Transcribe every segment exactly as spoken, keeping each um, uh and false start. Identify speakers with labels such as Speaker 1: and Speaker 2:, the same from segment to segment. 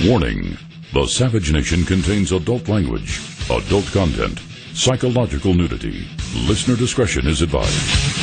Speaker 1: Warning: the Savage Nation contains adult language, adult content, psychological nudity. Listener discretion is advised.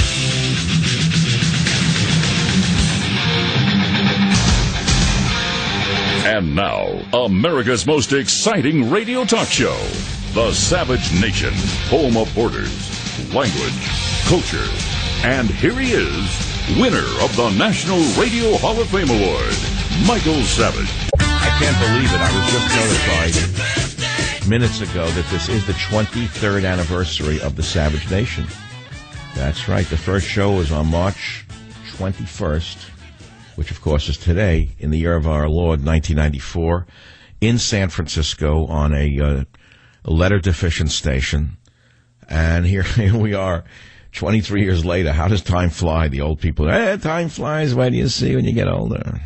Speaker 1: And now, America's most exciting radio talk show, The Savage Nation, home of borders, language, culture. And here he is, winner of the National Radio Hall of Fame Award, Michael Savage.
Speaker 2: I can't believe it. I was just notified minutes ago that this is the twenty-third anniversary of the Savage Nation. That's right. The first show was on March twenty-first, which, of course, is today, in the year of our Lord, nineteen ninety-four, in San Francisco on a, uh, a letter-deficient station. And here, here we are, twenty-three years later. How does time fly? The old people, eh, time flies. What do you see when you get older?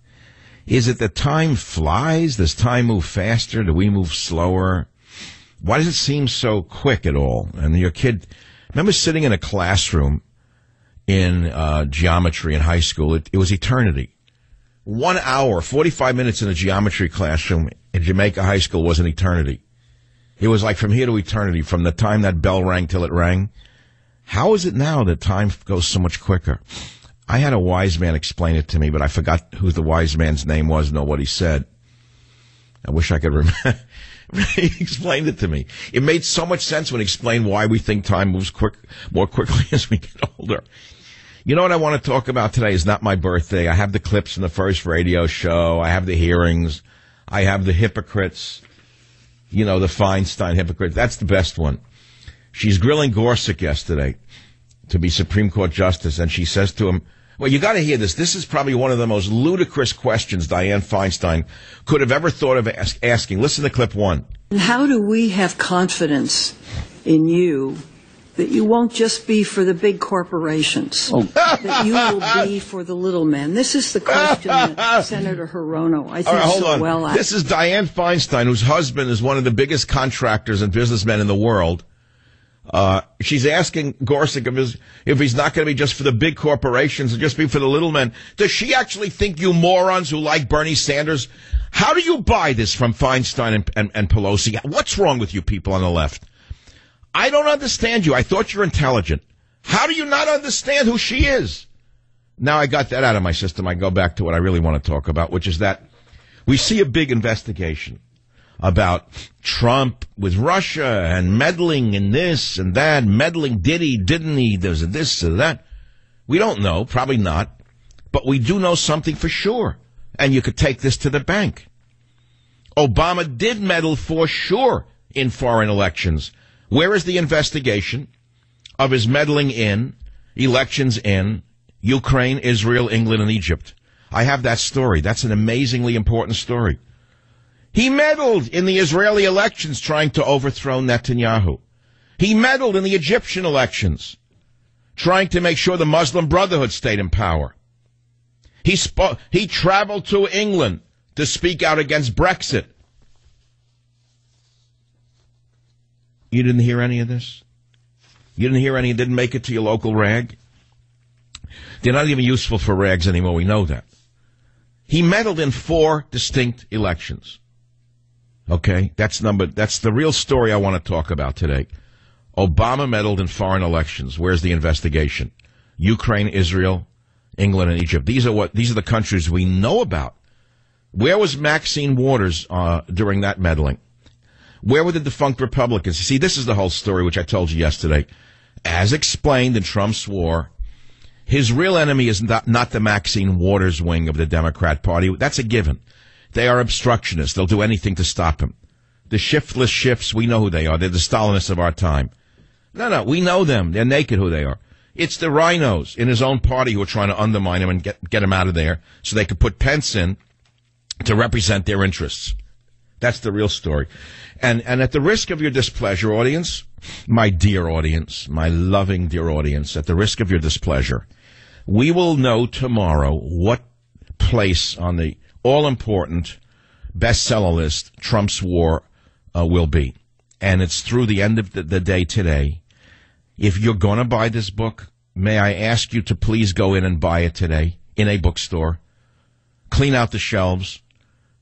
Speaker 2: Is it that time flies? Does time move faster? Do we move slower? Why does it seem so quick at all? And your kid, remember sitting in a classroom in uh, geometry in high school? It, it was eternity. One hour, forty-five minutes in a geometry classroom in Jamaica High School was an eternity. It was like from here to eternity, from the time that bell rang till it rang. How is it now that time goes so much quicker? I had a wise man explain it to me, but I forgot who the wise man's name was, nor what he said. I wish I could remember. He explained it to me. It made so much sense when he explained why we think time moves quick, more quickly as we get older. You know what I want to talk about today is not my birthday. I have the clips from the first radio show. I have the hearings. I have the hypocrites. You know, the Feinstein hypocrite. That's the best one. She's grilling Gorsuch yesterday to be Supreme Court Justice, and she says to him, well, you got to hear this. This is probably one of the most ludicrous questions Dianne Feinstein could have ever thought of ask, asking. Listen to clip one.
Speaker 3: And how do we have confidence in you that you won't just be for the big corporations, oh. that you will be for the little men? This is the question that Senator Hirono, I think,
Speaker 2: right, hold
Speaker 3: so
Speaker 2: on.
Speaker 3: well asked.
Speaker 2: This is Dianne Feinstein, whose husband is one of the biggest contractors and businessmen in the world. Uh, she's asking Gorsuch if, his, if he's not going to be just for the big corporations and just be for the little men. Does she actually think you morons who like Bernie Sanders? How do you buy this from Feinstein and, and, and Pelosi? What's wrong with you people on the left? I don't understand you. I thought you were intelligent. How do you not understand who she is? Now I got that out of my system. I go back to what I really want to talk about, which is that we see a big investigation about Trump with Russia and meddling in this and that, meddling, did he, didn't he, there's a this or that. We don't know, probably not, but we do know something for sure, and you could take this to the bank. Obama did meddle for sure in foreign elections. Where is the investigation of his meddling in elections in Ukraine, Israel, England, and Egypt? I have that story. That's an amazingly important story. He meddled in the Israeli elections trying to overthrow Netanyahu. He meddled in the Egyptian elections trying to make sure the Muslim Brotherhood stayed in power. He spo- he traveled to England to speak out against Brexit. You didn't hear any of this? You didn't hear any? Didn't make it to your local rag? They're not even useful for rags anymore. We know that. He meddled in four distinct elections. Okay, that's number. That's the real story I want to talk about today. Obama meddled in foreign elections. Where's the investigation? Ukraine, Israel, England, and Egypt. These are what. These are the countries we know about. Where was Maxine Waters uh, during that meddling? Where were the defunct Republicans? You see, this is the whole story, which I told you yesterday. As explained in Trump's war, his real enemy is not, not the Maxine Waters wing of the Democrat Party. That's a given. They are obstructionists. They'll do anything to stop him. The shiftless shifts, we know who they are. They're the Stalinists of our time. No, no, we know them. They're naked who they are. It's the rhinos in his own party who are trying to undermine him and get, get him out of there so they could put Pence in to represent their interests. That's the real story. And, and at the risk of your displeasure, audience, my dear audience, my loving dear audience, at the risk of your displeasure, we will know tomorrow what place on the all-important bestseller list Trump's war uh, will be. And it's through the end of the, the day today. If you're going to buy this book, may I ask you to please go in and buy it today in a bookstore. Clean out the shelves.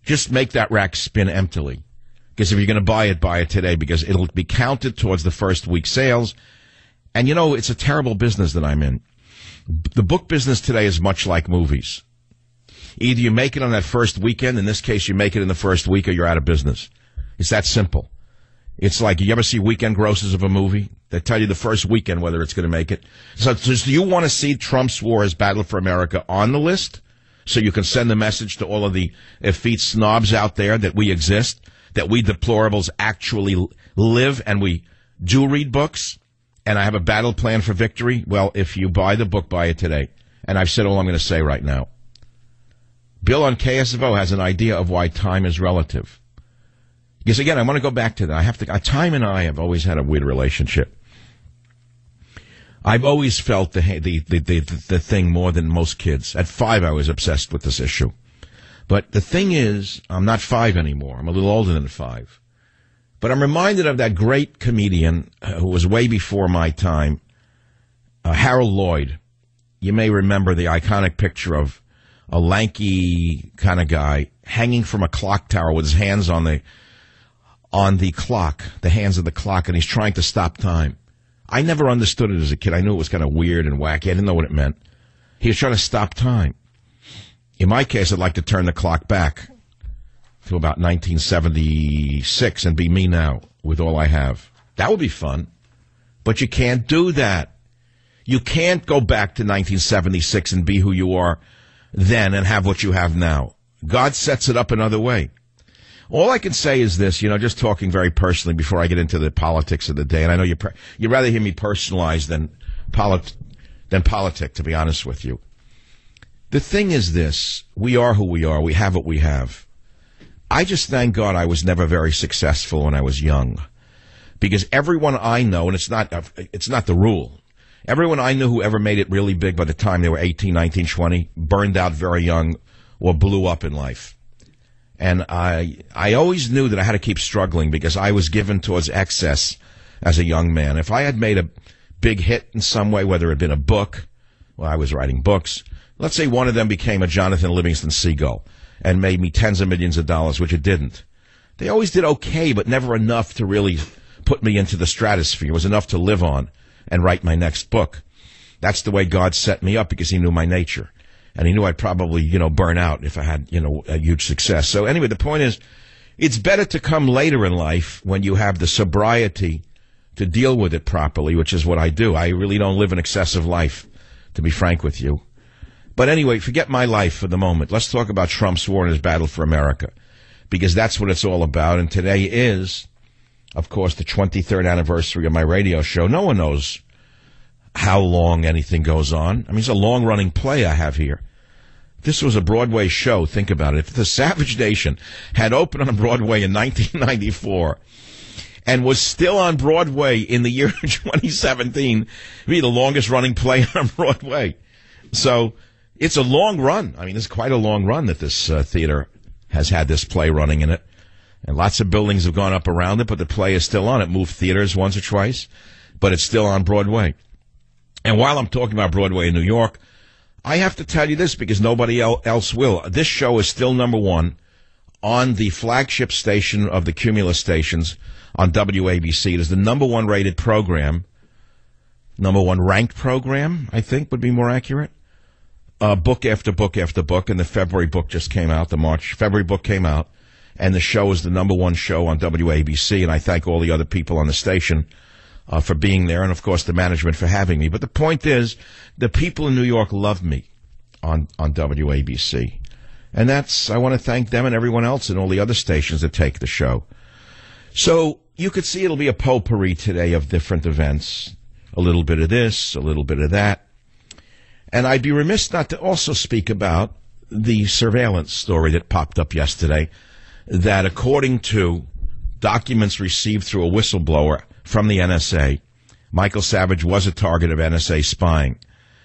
Speaker 2: just make that rack spin emptily. Because if you're going to buy it, buy it today, because it'll be counted towards the first week's sales. And, you know, it's a terrible business that I'm in. The book business today is much like movies. Either you make it on that first weekend, in this case you make it in the first week, or you're out of business. It's that simple. It's like, you ever see weekend grosses of a movie? They tell you the first weekend whether it's going to make it. So, so do you want to see Trump's war as Battle for America on the list? So you can send the message to all of the effete snobs out there that we exist, that we deplorables actually live and we do read books, and I have a battle plan for victory? Well, if you buy the book, buy it today. And I've said all I'm going to say right now. Bill on K S F O has an idea of why time is relative. Because, again, I want to go back to that. I have to. Time and I have always had a weird relationship. I've always felt the, the the the the thing more than most kids. At five, I was obsessed with this issue. But the thing is, I'm not five anymore. I'm a little older than five. But I'm reminded of that great comedian who was way before my time, uh, Harold Lloyd. You may remember the iconic picture of a lanky kind of guy hanging from a clock tower with his hands on the on the clock, the hands of the clock, and he's trying to stop time. I never understood it as a kid. I knew it was kind of weird and wacky. I didn't know what it meant. He was trying to stop time. In my case, I'd like to turn the clock back to about nineteen seventy-six and be me now with all I have. That would be fun. But you can't do that. You can't go back to nineteen seventy-six and be who you are then and have what you have now. God sets it up another way. All I can say is this, you know, just talking very personally before I get into the politics of the day, and I know you you'd rather hear me personalize than, polit- than politic, to be honest with you. The thing is this, we are who we are, we have what we have. I just thank God I was never very successful when I was young. Because everyone I know, and it's not it's not the rule, everyone I knew who ever made it really big by the time they were eighteen, nineteen, twenty, burned out very young or blew up in life. And I I always knew that I had to keep struggling because I was given towards excess as a young man. If I had made a big hit in some way, whether it had been a book, well, I was writing books. Let's say one of them became a Jonathan Livingston Seagull and made me tens of millions of dollars, which it didn't. They always did okay, but never enough to really put me into the stratosphere. It was enough to live on and write my next book. That's the way God set me up because he knew my nature. And he knew I'd probably, you know, burn out if I had, you know, a huge success. So anyway, the point is, it's better to come later in life when you have the sobriety to deal with it properly, which is what I do. I really don't live an excessive life, to be frank with you. But anyway, forget my life for the moment. Let's talk about Trump's war and his battle for America, because that's what it's all about. And today is, of course, the twenty-third anniversary of my radio show. No one knows how long anything goes on. I mean, it's a long-running play I have here. This was a Broadway show. Think about it. If The Savage Nation had opened on Broadway in nineteen ninety-four and was still on Broadway in the year twenty seventeen, it would be the longest-running play on Broadway. So it's a long run. I mean, it's quite a long run that this uh, theater has had this play running in it. And lots of buildings have gone up around it, but the play is still on. It moved theaters once or twice, but it's still on Broadway. And while I'm talking about Broadway in New York, I have to tell you this because nobody else will. This show is still number one on the flagship station of the Cumulus stations on W A B C. It is the number one rated program, number one ranked program, I think would be more accurate. Uh, book after book after book, and the February book just came out. The March, February book came out, and the show is the number one show on W A B C, and I thank all the other people on the station uh, for being there, and of course the management for having me. But the point is, the people in New York love me on, on W A B C. And that's, I want to thank them and everyone else and all the other stations that take the show. So you could see it'll be a potpourri today of different events. A little bit of this, a little bit of that. And I'd be remiss not to also speak about the surveillance story that popped up yesterday, that according to documents received through a whistleblower from the N S A, Michael Savage was a target of N S A spying.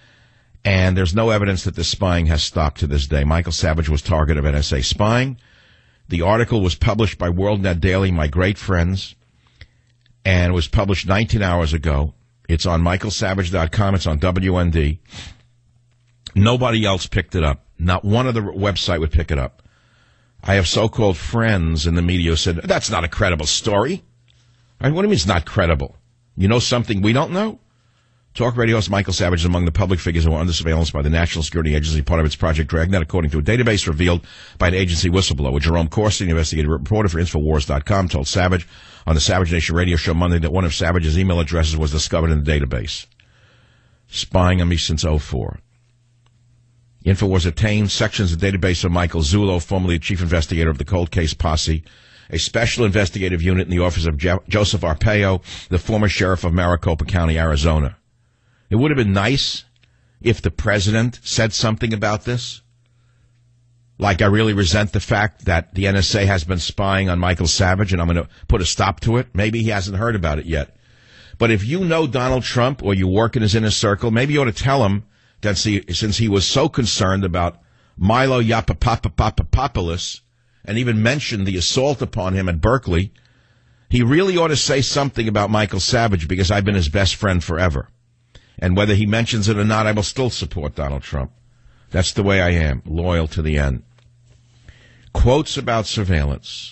Speaker 2: And there's no evidence that this spying has stopped to this day. Michael Savage was target of N S A spying. The article was published by WorldNet Daily, my great friends, and it was published nineteen hours ago. It's on michael savage dot com. It's on W N D. Nobody else picked it up. Not one other website would pick it up. I have so-called friends in the media who said, that's not a credible story. I mean, what do you mean it's not credible? You know something we don't know? Talk Radio host Michael Savage is among the public figures who are under surveillance by the National Security Agency, part of its Project Dragnet, according to a database revealed by an agency whistleblower. Jerome Corsi, an investigative reporter for Infowars dot com, told Savage on the Savage Nation radio show Monday that one of Savage's email addresses was discovered in the database. Spying on me since oh four. Infowars obtained sections of the database of Michael Zullo, formerly chief investigator of the Cold Case Posse, a special investigative unit in the office of Je- Joseph Arpaio, the former sheriff of Maricopa County, Arizona. It would have been nice if the president said something about this. Like, I really resent the fact that the N S A has been spying on Michael Savage, and I'm going to put a stop to it. Maybe he hasn't heard about it yet. But if you know Donald Trump or you work in his inner circle, maybe you ought to tell him that since he was so concerned about Milo Yiannopoulos and even mentioned the assault upon him at Berkeley, he really ought to say something about Michael Savage, because I've been his best friend forever. And whether he mentions it or not, I will still support Donald Trump. That's the way I am, loyal to the end. Quotes about surveillance.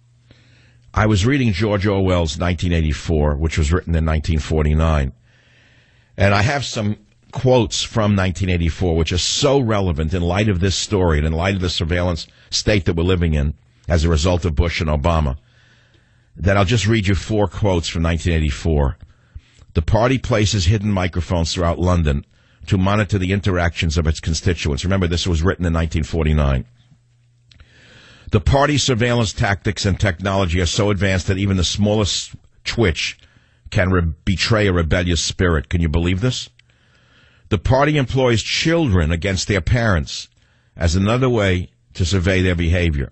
Speaker 2: I was reading George Orwell's nineteen eighty-four, which was written in nineteen forty-nine. And I have some quotes from nineteen eighty-four, which are so relevant in light of this story and in light of the surveillance state that we're living in as a result of Bush and Obama, that I'll just read you four quotes from nineteen eighty-four. The party places hidden microphones throughout London to monitor the interactions of its constituents. Remember, this was written in nineteen forty-nine. The party's surveillance tactics and technology are so advanced that even the smallest twitch can re- betray a rebellious spirit. Can you believe this? The party employs children against their parents as another way to survey their behavior.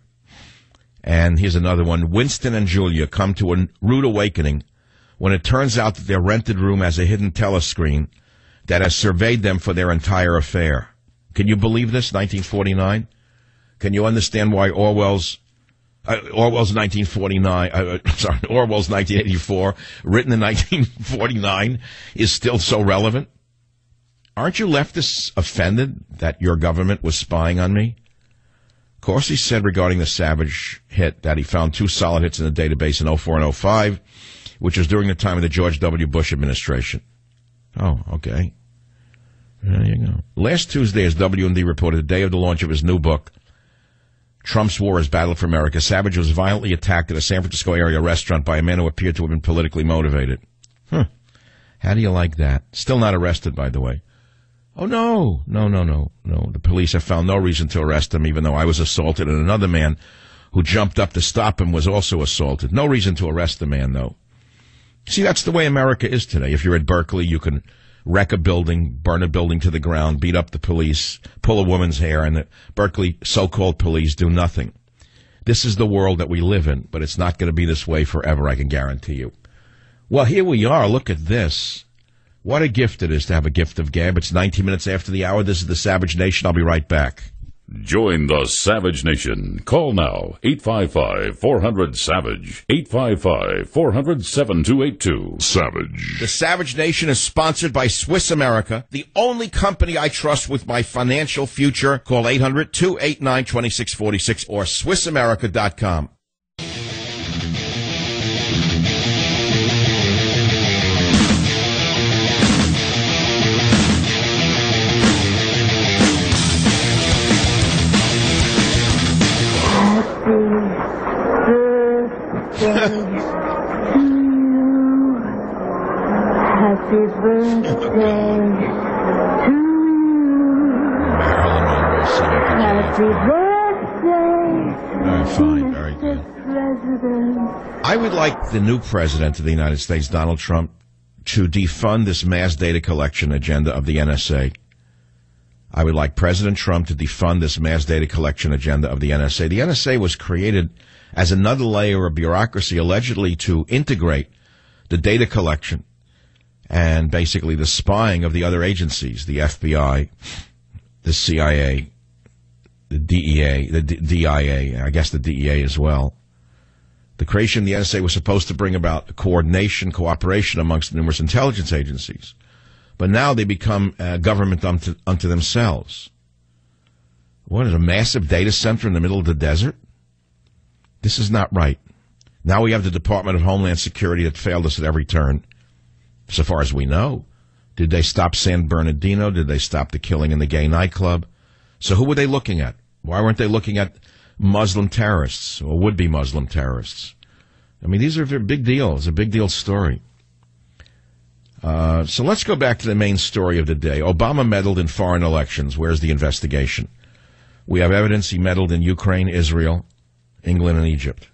Speaker 2: And here's another one. Winston and Julia come to a rude awakening when it turns out that their rented room has a hidden telescreen that has surveyed them for their entire affair. Can you believe this, nineteen forty-nine? Can you understand why Orwell's uh, Orwell's nineteen forty-nine, uh, sorry, Orwell's nineteen eighty-four, written in nineteen forty-nine, is still so relevant? Aren't you leftists offended that your government was spying on me? Corsi said regarding the Savage hit that he found two solid hits in the database in oh four and oh five, which was during the time of the George W. Bush administration. Oh, okay. There you go. Last Tuesday, as W and D reported, the day of the launch of his new book, Trump's War is Battle for America, Savage was violently attacked at a San Francisco area restaurant by a man who appeared to have been politically motivated. Huh. How do you like that? Still not arrested, by the way. Oh, no. No, no, no, no. The police have found no reason to arrest him, even though I was assaulted, and another man who jumped up to stop him was also assaulted. No reason to arrest the man, though. See, that's the way America is today. If you're at Berkeley, you can wreck a building, burn a building to the ground, beat up the police, pull a woman's hair, and the Berkeley so-called police do nothing. This is the world that we live in, but it's not going to be this way forever, I can guarantee you. Well, here we are. Look at this. What a gift it is to have a gift of gab. It's nineteen minutes after the hour. This is the Savage Nation. I'll be right back.
Speaker 1: Join the Savage Nation. Call now, eight five five, four hundred, SAVAGE, eight five five, four hundred, seven two eight two. Savage.
Speaker 2: The Savage Nation is sponsored by Swiss America, the only company I trust with my financial future. Call eight hundred, two eight nine, two six four six or Swiss America dot com.
Speaker 4: Happy birthday to you.
Speaker 2: Marilyn Monroe singing.
Speaker 4: Happy birthday,
Speaker 2: Very fine, very good.
Speaker 4: President.
Speaker 2: I would like the new president of the United States, Donald Trump, to defund this mass data collection agenda of the N S A. I would like President Trump to defund this mass data collection agenda of the N S A. The N S A was created as another layer of bureaucracy, allegedly to integrate the data collection and basically the spying of the other agencies, the F B I, the C I A, the D E A, the D I A, I guess the D E A as well. The creation of the N S A was supposed to bring about coordination, cooperation amongst numerous intelligence agencies. But now they become a government unto, unto themselves. What is a massive data center in the middle of the desert? This is not right. Now we have the Department of Homeland Security that failed us at every turn, so far as we know. Did they stop San Bernardino? Did they stop the killing in the gay nightclub? So who were they looking at? Why weren't they looking at Muslim terrorists or would-be Muslim terrorists? I mean, these are very big deals. It's a big deal story. Uh, so let's go back to the main story of the day. Obama meddled in foreign elections. Where's the investigation? We have evidence he meddled in Ukraine, Israel, England, and Egypt.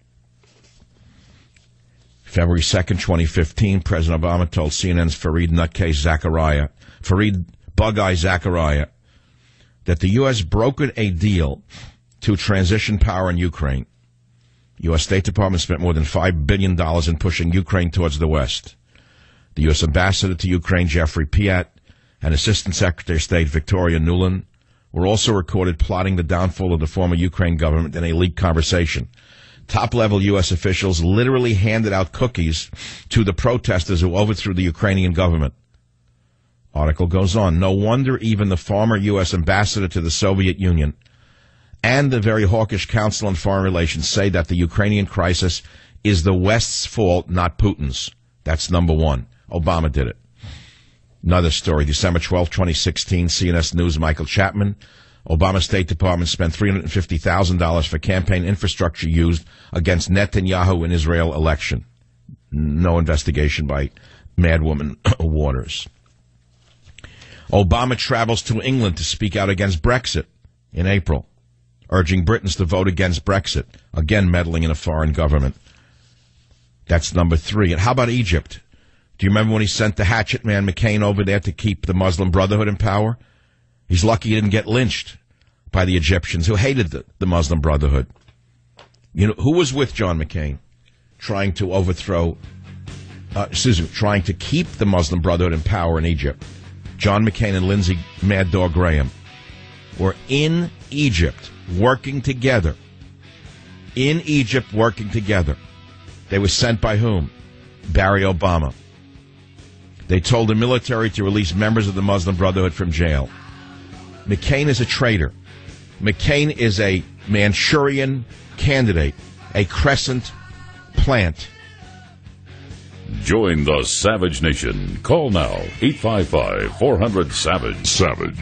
Speaker 2: February second, twenty fifteen, President Obama told C N N's Fareed Nutcase Zakaria, Fareed Bug-Eye Zakaria, that the U S brokered a deal to transition power in Ukraine. U S State Department spent more than five billion dollars in pushing Ukraine towards the West. The U S Ambassador to Ukraine, Jeffrey Piat, and Assistant Secretary of State Victoria Nuland were also recorded plotting the downfall of the former Ukraine government in a leaked conversation. Top-level U S officials literally handed out cookies to the protesters who overthrew the Ukrainian government. Article goes on. No wonder even the former U S ambassador to the Soviet Union and the very hawkish Council on Foreign Relations say that the Ukrainian crisis is the West's fault, not Putin's. That's number one. Obama did it. Another story, December twelfth, twenty sixteen, C N S News, Michael Chapman. Obama State Department spent three hundred fifty thousand dollars for campaign infrastructure used against Netanyahu in Israel election. No investigation by Madwoman Waters. Obama travels to England to speak out against Brexit in April, urging Britons to vote against Brexit, again meddling in a foreign government. That's number three. And how about Egypt? Do you remember when he sent the hatchet man McCain over there to keep the Muslim Brotherhood in power? He's lucky he didn't get lynched by the Egyptians who hated the, the Muslim Brotherhood. You know, who was with John McCain trying to overthrow, uh, excuse me, trying to keep the Muslim Brotherhood in power in Egypt? John McCain and Lindsey Mad Dog Graham were in Egypt working together. In Egypt working together. They were sent by whom? Barry Obama. They told the military to release members of the Muslim Brotherhood from jail. McCain is a traitor. McCain is a Manchurian candidate, a crescent plant.
Speaker 1: Join the Savage Nation. Call now, eight five five, four hundred, SAVAGE. Savage.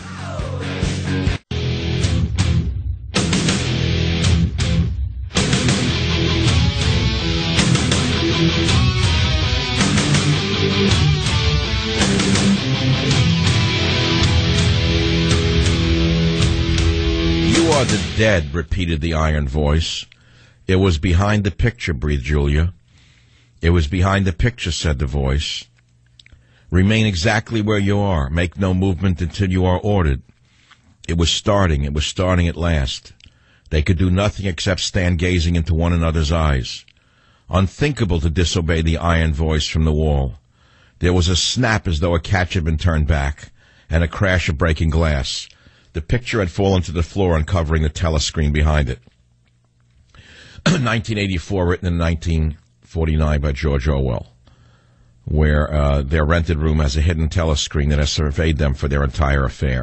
Speaker 2: The dead, repeated the iron voice. It was behind the picture, breathed Julia. It was behind the picture, said the voice. Remain exactly where you are. Make no movement until you are ordered. It was starting. It was starting at last. They could do nothing except stand gazing into one another's eyes. Unthinkable to disobey the iron voice from the wall. There was a snap as though a catch had been turned back, and a crash of breaking glass. The picture had fallen to the floor, uncovering the telescreen behind it. nineteen eighty-four, written in nineteen forty-nine by George Orwell, where uh, their rented room has a hidden telescreen that has surveyed them for their entire affair.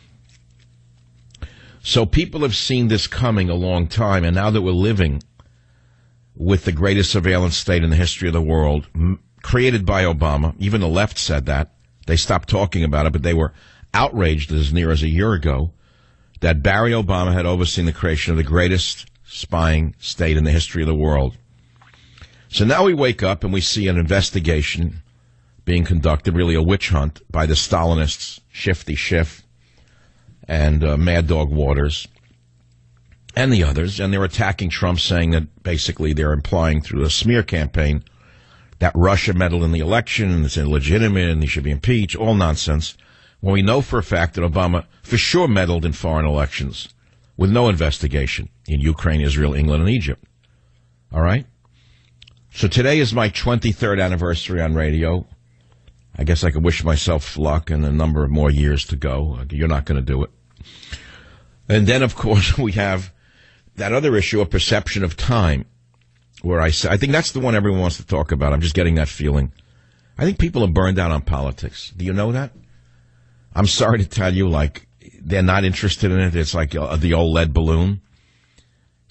Speaker 2: So people have seen this coming a long time, and now that we're living with the greatest surveillance state in the history of the world, m- created by Obama, even the left said that. They stopped talking about it, but they were outraged as near as a year ago that Barry Obama had overseen the creation of the greatest spying state in the history of the world. So now we wake up and we see an investigation being conducted, really a witch hunt, by the Stalinists, Shifty Schiff and uh, Mad Dog Waters and the others, and they're attacking Trump, saying that basically they're implying through a smear campaign that Russia meddled in the election and it's illegitimate and he should be impeached, all nonsense. When we know for a fact that Obama for sure meddled in foreign elections with no investigation in Ukraine, Israel, England, and Egypt. All right? So today is my twenty-third anniversary on radio. I guess I could wish myself luck and a number of more years to go. You're not going to do it. And then, of course, we have that other issue of perception of time, where I say, I think that's the one everyone wants to talk about. I'm just getting that feeling. I think people are burned out on politics. Do you know that? I'm sorry to tell you, like, they're not interested in it. It's like uh, the old lead balloon.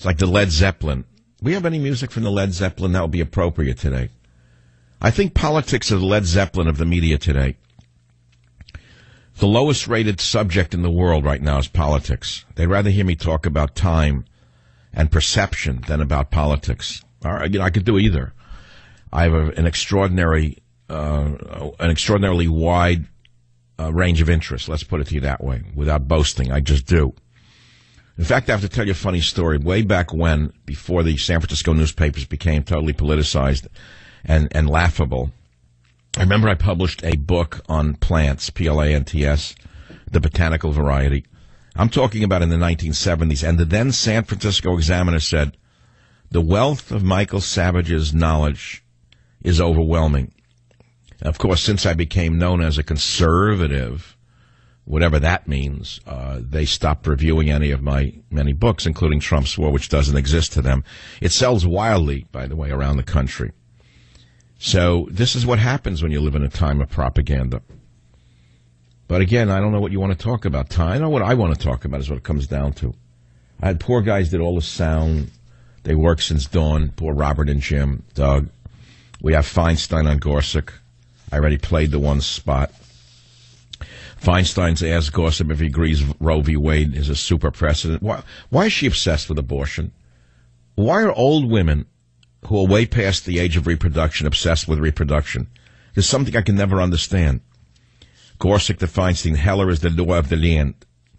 Speaker 2: It's like the Led Zeppelin. We have any music from the Led Zeppelin that would be appropriate today? I think politics is the Led Zeppelin of the media today. The lowest rated subject in the world right now is politics. They'd rather hear me talk about time and perception than about politics. All right, you know, I could do either. I have a, an extraordinary, uh, an extraordinarily wide uh, range of interests. Let's put it to you that way, without boasting. I just do. In fact, I have to tell you a funny story. Way back when, before the San Francisco newspapers became totally politicized and, and laughable, I remember I published a book on plants, P L A N T S, the botanical variety. I'm talking about in the nineteen seventies, and the then San Francisco Examiner said, the wealth of Michael Savage's knowledge is overwhelming. Of course, since I became known as a conservative, whatever that means, uh, they stopped reviewing any of my many books, including Trump's War, which doesn't exist to them. It sells wildly, by the way, around the country. So this is what happens when you live in a time of propaganda. But again, I don't know what you want to talk about. Time. I know what I want to talk about is what it comes down to. I had poor guys did all the sound. They work since dawn. Poor Robert and Jim, Doug. We have Feinstein on Gorsuch. I already played the one spot. Feinstein's asked Gorsuch if he agrees Roe v. Wade is a super precedent. Why, why is she obsessed with abortion? Why are old women who are way past the age of reproduction obsessed with reproduction? There's something I can never understand. Gorsuch to Feinstein, Heller is the law of the land.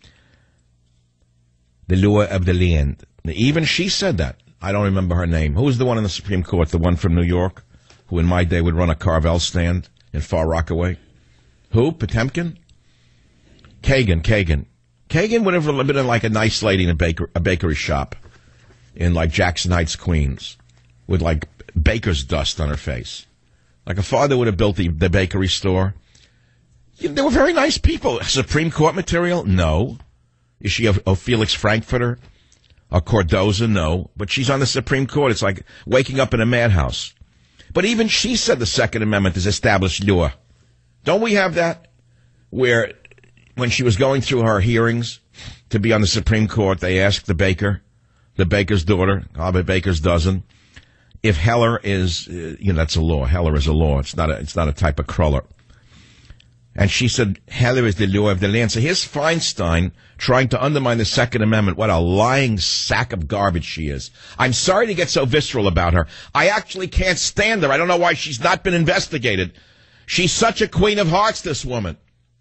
Speaker 2: The law of the land. Even she said that. I don't remember her name. Who was the one in the Supreme Court, the one from New York, who in my day would run a Carvel stand in Far Rockaway? Who? Potemkin? Kagan, Kagan. Kagan would have been in like a nice lady in a, baker, a bakery shop in like Jackson Heights, Queens, with like baker's dust on her face. Like a father would have built the, the bakery store. They were very nice people. Supreme Court material? No. Is she a, a Felix Frankfurter? A Cardoza? No. But she's on the Supreme Court. It's like waking up in a madhouse. But even she said the Second Amendment is established law. Don't we have that? Where when she was going through her hearings to be on the Supreme Court, they asked the baker, the baker's daughter, Albert Baker's dozen, if Heller is, uh, you know, that's a law. Heller is a law. It's not a, it's not a type of cruller. And she said, Heller is the law of the land. So here's Feinstein trying to undermine the Second Amendment. What a lying sack of garbage she is. I'm sorry to get so visceral about her. I actually can't stand her. I don't know why she's not been investigated. She's such a queen of hearts, this woman.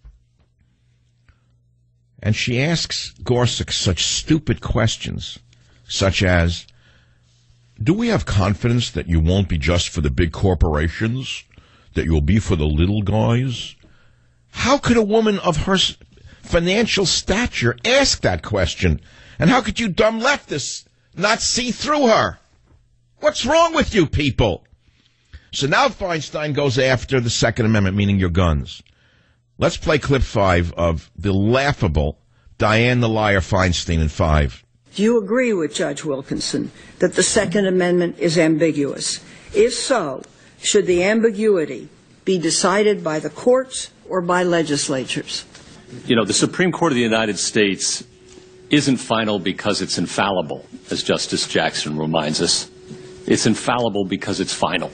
Speaker 2: And she asks Gorsuch such stupid questions, such as, do we have confidence that you won't be just for the big corporations, that you'll be for the little guys? How could a woman of her financial stature ask that question? And how could you dumb leftists not see through her? What's wrong with you people? So now Feinstein goes after the Second Amendment, meaning your guns. Let's play clip five of the laughable Diane the Liar Feinstein in five.
Speaker 3: Do you agree with Judge Wilkinson that the Second Amendment is ambiguous? If so, should the ambiguity be decided by the courts or by legislatures?
Speaker 5: You know, the Supreme Court of the United States isn't final because it's infallible, as Justice Jackson reminds us. It's infallible because it's final.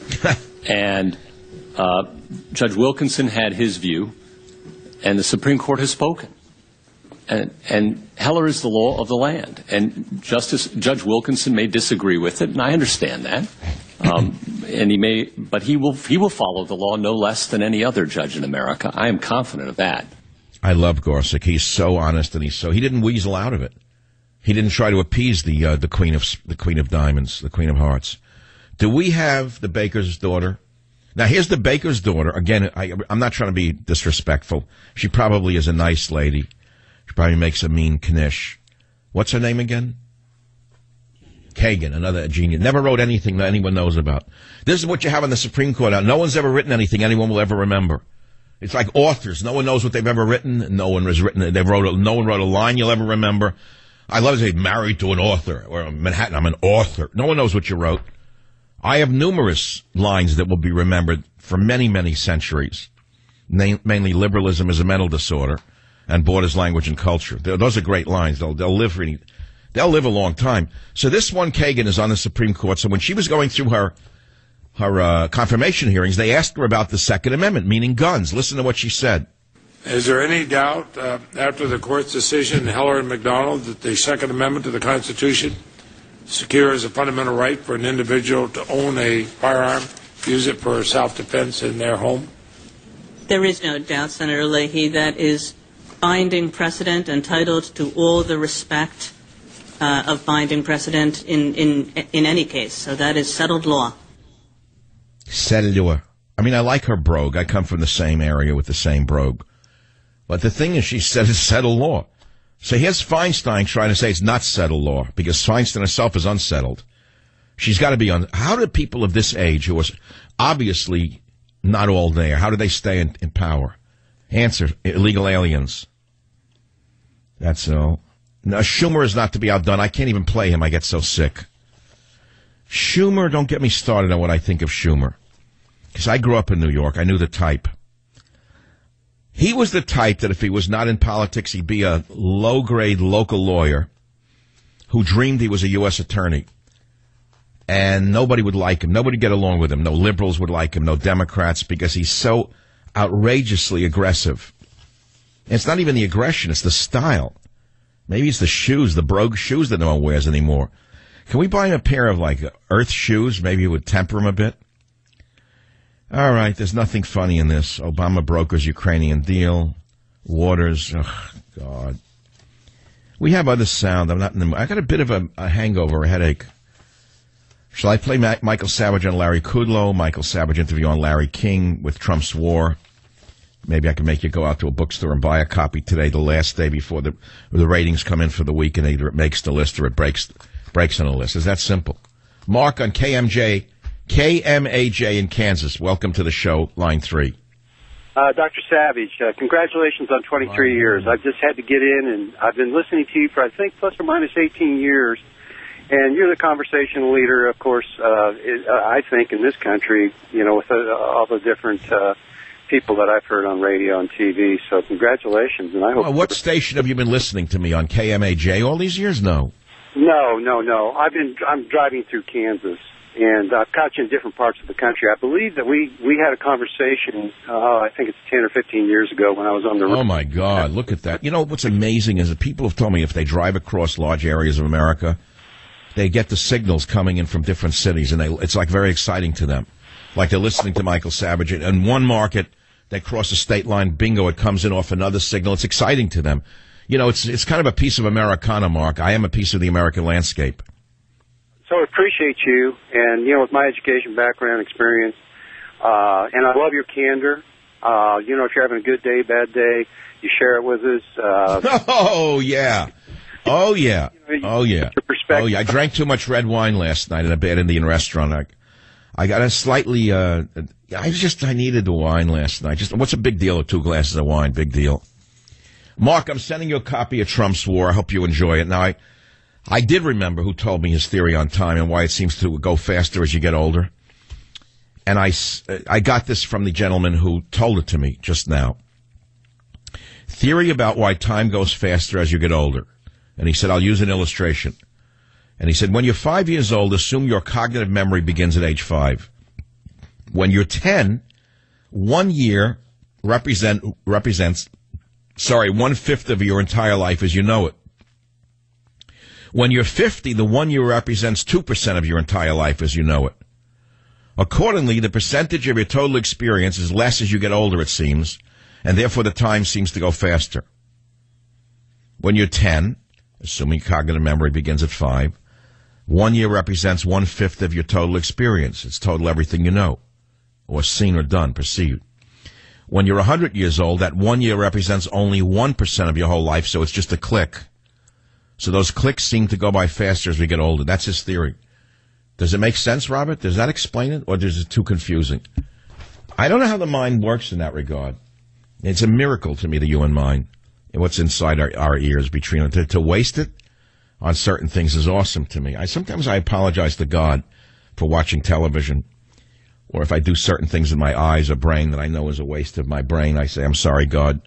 Speaker 5: And uh, Judge Wilkinson had his view, and the Supreme Court has spoken. And, and Heller is the law of the land. And Justice Judge Wilkinson may disagree with it, and I understand that. Um, and he may, but he will he will follow the law no less than any other judge in America. I am confident of that.
Speaker 2: I love Gorsuch. He's so honest, and he's so he didn't weasel out of it. He didn't try to appease the uh, the queen of the queen of diamonds, the queen of hearts. Do we have the baker's daughter? Now here's the baker's daughter. Again, I, I'm not trying to be disrespectful. She probably is a nice lady. She probably makes a mean knish. What's her name again? Kagan, another genius. Never wrote anything that anyone knows about. This is what you have in the Supreme Court. No one's ever written anything anyone will ever remember. It's like authors. No one knows what they've ever written. No one has written. They wrote. A, no one wrote a line you'll ever remember. I love to say married to an author or Manhattan. I'm an author. No one knows what you wrote. I have numerous lines that will be remembered for many, many centuries. Mainly, liberalism is a mental disorder, and borders language and culture. Those are great lines. They'll, they'll live for any. They'll live a long time. So this one Kagan is on the Supreme Court. So when she was going through her her uh, confirmation hearings, they asked her about the Second Amendment, meaning guns. Listen to what she said.
Speaker 6: Is there any doubt uh, after the court's decision in Heller and McDonald that the Second Amendment to the Constitution secures a fundamental right for an individual to own a firearm, use it for self-defense in their home?
Speaker 7: There is no doubt, Senator Leahy. That is binding precedent, entitled to all the respect uh, of binding precedent in, in, in any case. So that is settled law.
Speaker 2: Settled law. I mean, I like her brogue. I come from the same area with the same brogue. But the thing is, she said it's settled law. So here's Feinstein trying to say it's not settled law, because Feinstein herself is unsettled. She's got to be on. How do people of this age, who are obviously not all there, how do they stay in, in power? Answer, illegal aliens. That's all. Now, Schumer is not to be outdone. I can't even play him. I get so sick. Schumer, don't get me started on what I think of Schumer. Because I grew up in New York. I knew the type. He was the type that if he was not in politics, he'd be a low-grade local lawyer who dreamed he was a U S attorney. And nobody would like him. Nobody would get along with him. No liberals would like him. No Democrats, because he's so outrageously aggressive. And it's not even the aggression. It's the style. Maybe it's the shoes, the brogue shoes that no one wears anymore. Can we buy him a pair of, like, earth shoes? Maybe it would temper him a bit. All right, there's nothing funny in this. Obama brokers Ukrainian deal. Waters. Oh, God. We have other sound. I'm not in the mood. I got a bit of a, a hangover, a headache. Shall I play Ma- Michael Savage on Larry Kudlow? Michael Savage interview on Larry King with Trump's war. Maybe I can make you go out to a bookstore and buy a copy today, the last day before the the ratings come in for the week, and either it makes the list or it breaks breaks on the list. It's that simple. Mark on K M J. K M A J in Kansas. Welcome to the show, line three.
Speaker 8: Uh, Doctor Savage, uh, congratulations on twenty-three years. I've just had to get in, and I've been listening to you for, I think, plus or minus eighteen years. And you're the conversation leader, of course, uh, is, uh, I think, in this country, you know, with uh, all the different uh, people that I've heard on radio and T V. So congratulations. And I hope.
Speaker 2: Well, what station have you been listening to me on? K M A J all these years? No.
Speaker 8: No, no, no. I've been, I'm driving through Kansas. And I've caught you in different parts of the country. I believe that we, we had a conversation, uh, I think it's ten or fifteen years ago when I was on the road.
Speaker 2: Oh, my God. Look at that. You know, what's amazing is that people have told me if they drive across large areas of America, they get the signals coming in from different cities, and they, it's like very exciting to them. Like they're listening to Michael Savage. In one market, they cross a state line, bingo, it comes in off another signal. It's exciting to them. You know, it's it's kind of a piece of Americana, Mark. I am a piece of the American landscape.
Speaker 8: So I appreciate you, and, you know, with my education, background, experience, uh, and I love your candor. Uh, you know, if you're having a good day, bad day, you share it with us. Uh,
Speaker 2: oh, yeah. Oh, yeah.
Speaker 8: You know,
Speaker 2: oh, yeah. Oh, yeah. I drank too much red wine last night at a bad Indian restaurant. I, I got a slightly, uh, I just, I needed the wine last night. Just, what's a big deal with two glasses of wine? Big deal. Mark, I'm sending you a copy of Trump's War. I hope you enjoy it. Now, I, I did remember who told me his theory on time and why it seems to go faster as you get older. And I, I got this from the gentleman who told it to me just now. Theory about why time goes faster as you get older. And he said, I'll use an illustration. And he said, when you're five years old, assume your cognitive memory begins at age five. When you're ten, one year represent, represents, sorry, one-fifth of your entire life as you know it. When you're fifty, the one year represents two percent of your entire life as you know it. Accordingly, the percentage of your total experience is less as you get older, it seems, and therefore the time seems to go faster. When you're ten, assuming cognitive memory begins at five, one year represents one-fifth of your total experience. It's total everything you know, or seen or done, perceived. When you're one hundred years old, that one year represents only one percent of your whole life, so it's just a click. So those clicks seem to go by faster as we get older. That's his theory. Does it make sense, Robert? Does that explain it, or is it too confusing? I don't know how the mind works in that regard. It's a miracle to me, the human mind, and what's inside our, our ears. Between to, to waste it on certain things is awesome to me. I sometimes I apologize to God for watching television, or if I do certain things in my eyes or brain that I know is a waste of my brain, I say, I'm sorry, God.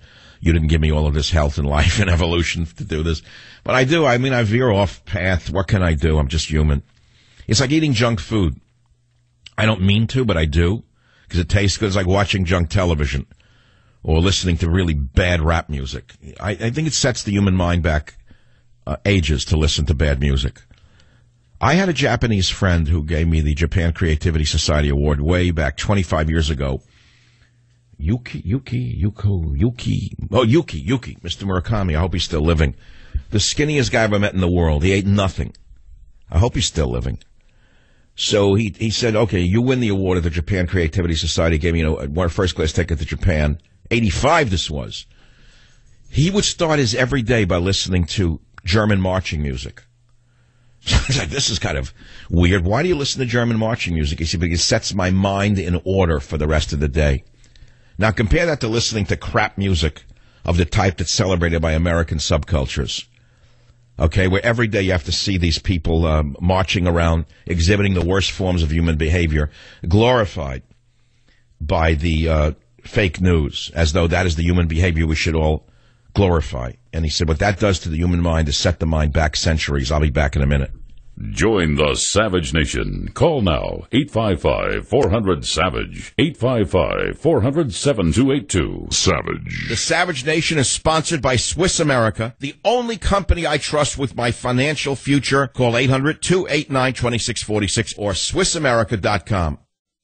Speaker 2: you didn't give me all of this health and life and evolution to do this. But I do. I mean, I veer off path. What can I do? I'm just human. It's like eating junk food. I don't mean to, but I do, because it tastes good. It's like watching junk television or listening to really bad rap music. I, I think it sets the human mind back uh, ages to listen to bad music. I had a Japanese friend who gave me the Japan Creativity Society Award way back twenty-five years ago. Yuki, Yuki, Yuko, Yuki. Oh, Yuki, Yuki, Mister Murakami. I hope he's still living. The skinniest guy I ever met in the world. He ate nothing. I hope he's still living. So he he said, okay, you win the award of the Japan Creativity Society. Gave me, you know, one first-class ticket to Japan. eighty-five this was. He would start his every day by listening to German marching music. I was like, this is kind of weird. Why do you listen to German marching music? He said, because it sets my mind in order for the rest of the day. Now, compare that to listening to crap music of the type that's celebrated by American subcultures. Okay, where every day you have to see these people um, marching around, exhibiting the worst forms of human behavior, glorified by the uh, fake news, as though that is the human behavior we should all glorify. And he said, what that does to the human mind is set the mind back centuries. I'll be back in a minute.
Speaker 1: Join the Savage Nation. Call now, eight five five, four hundred, SAVAGE, eight five five, four hundred, seven two eight two. Savage.
Speaker 2: The Savage Nation is sponsored by Swiss America, the only company I trust with my financial future. Call eight hundred, two eight nine, two six four six or Swiss America dot com.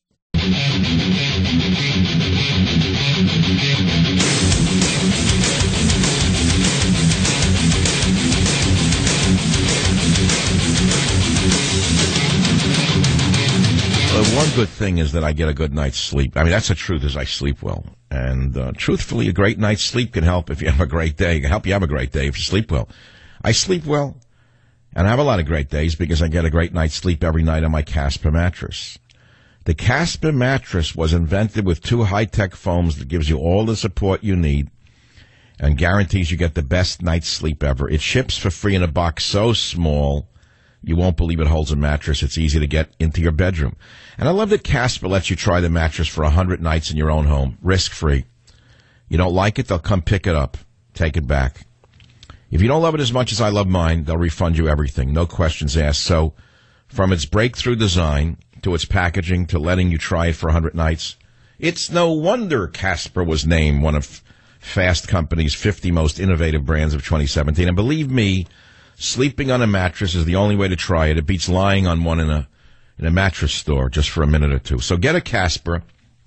Speaker 2: Uh, one good thing is that I get a good night's sleep. I mean, that's the truth, is I sleep well. And uh, truthfully, a great night's sleep can help if you have a great day. It can help you have a great day if you sleep well. I sleep well, and I have a lot of great days because I get a great night's sleep every night on my Casper mattress. The Casper mattress was invented with two high-tech foams that gives you all the support you need and guarantees you get the best night's sleep ever. It ships for free in a box so small you won't believe it holds a mattress. It's easy to get into your bedroom. And I love that Casper lets you try the mattress for one hundred nights in your own home, risk-free. You don't like it, they'll come pick it up, take it back. If you don't love it as much as I love mine, they'll refund you everything, no questions asked. So from its breakthrough design to its packaging to letting you try it for one hundred nights, it's no wonder Casper was named one of Fast Company's fifty most innovative brands of twenty seventeen. And believe me, sleeping on a mattress is the only way to try it. It beats lying on one in a in a mattress store just for a minute or two. So get a Casper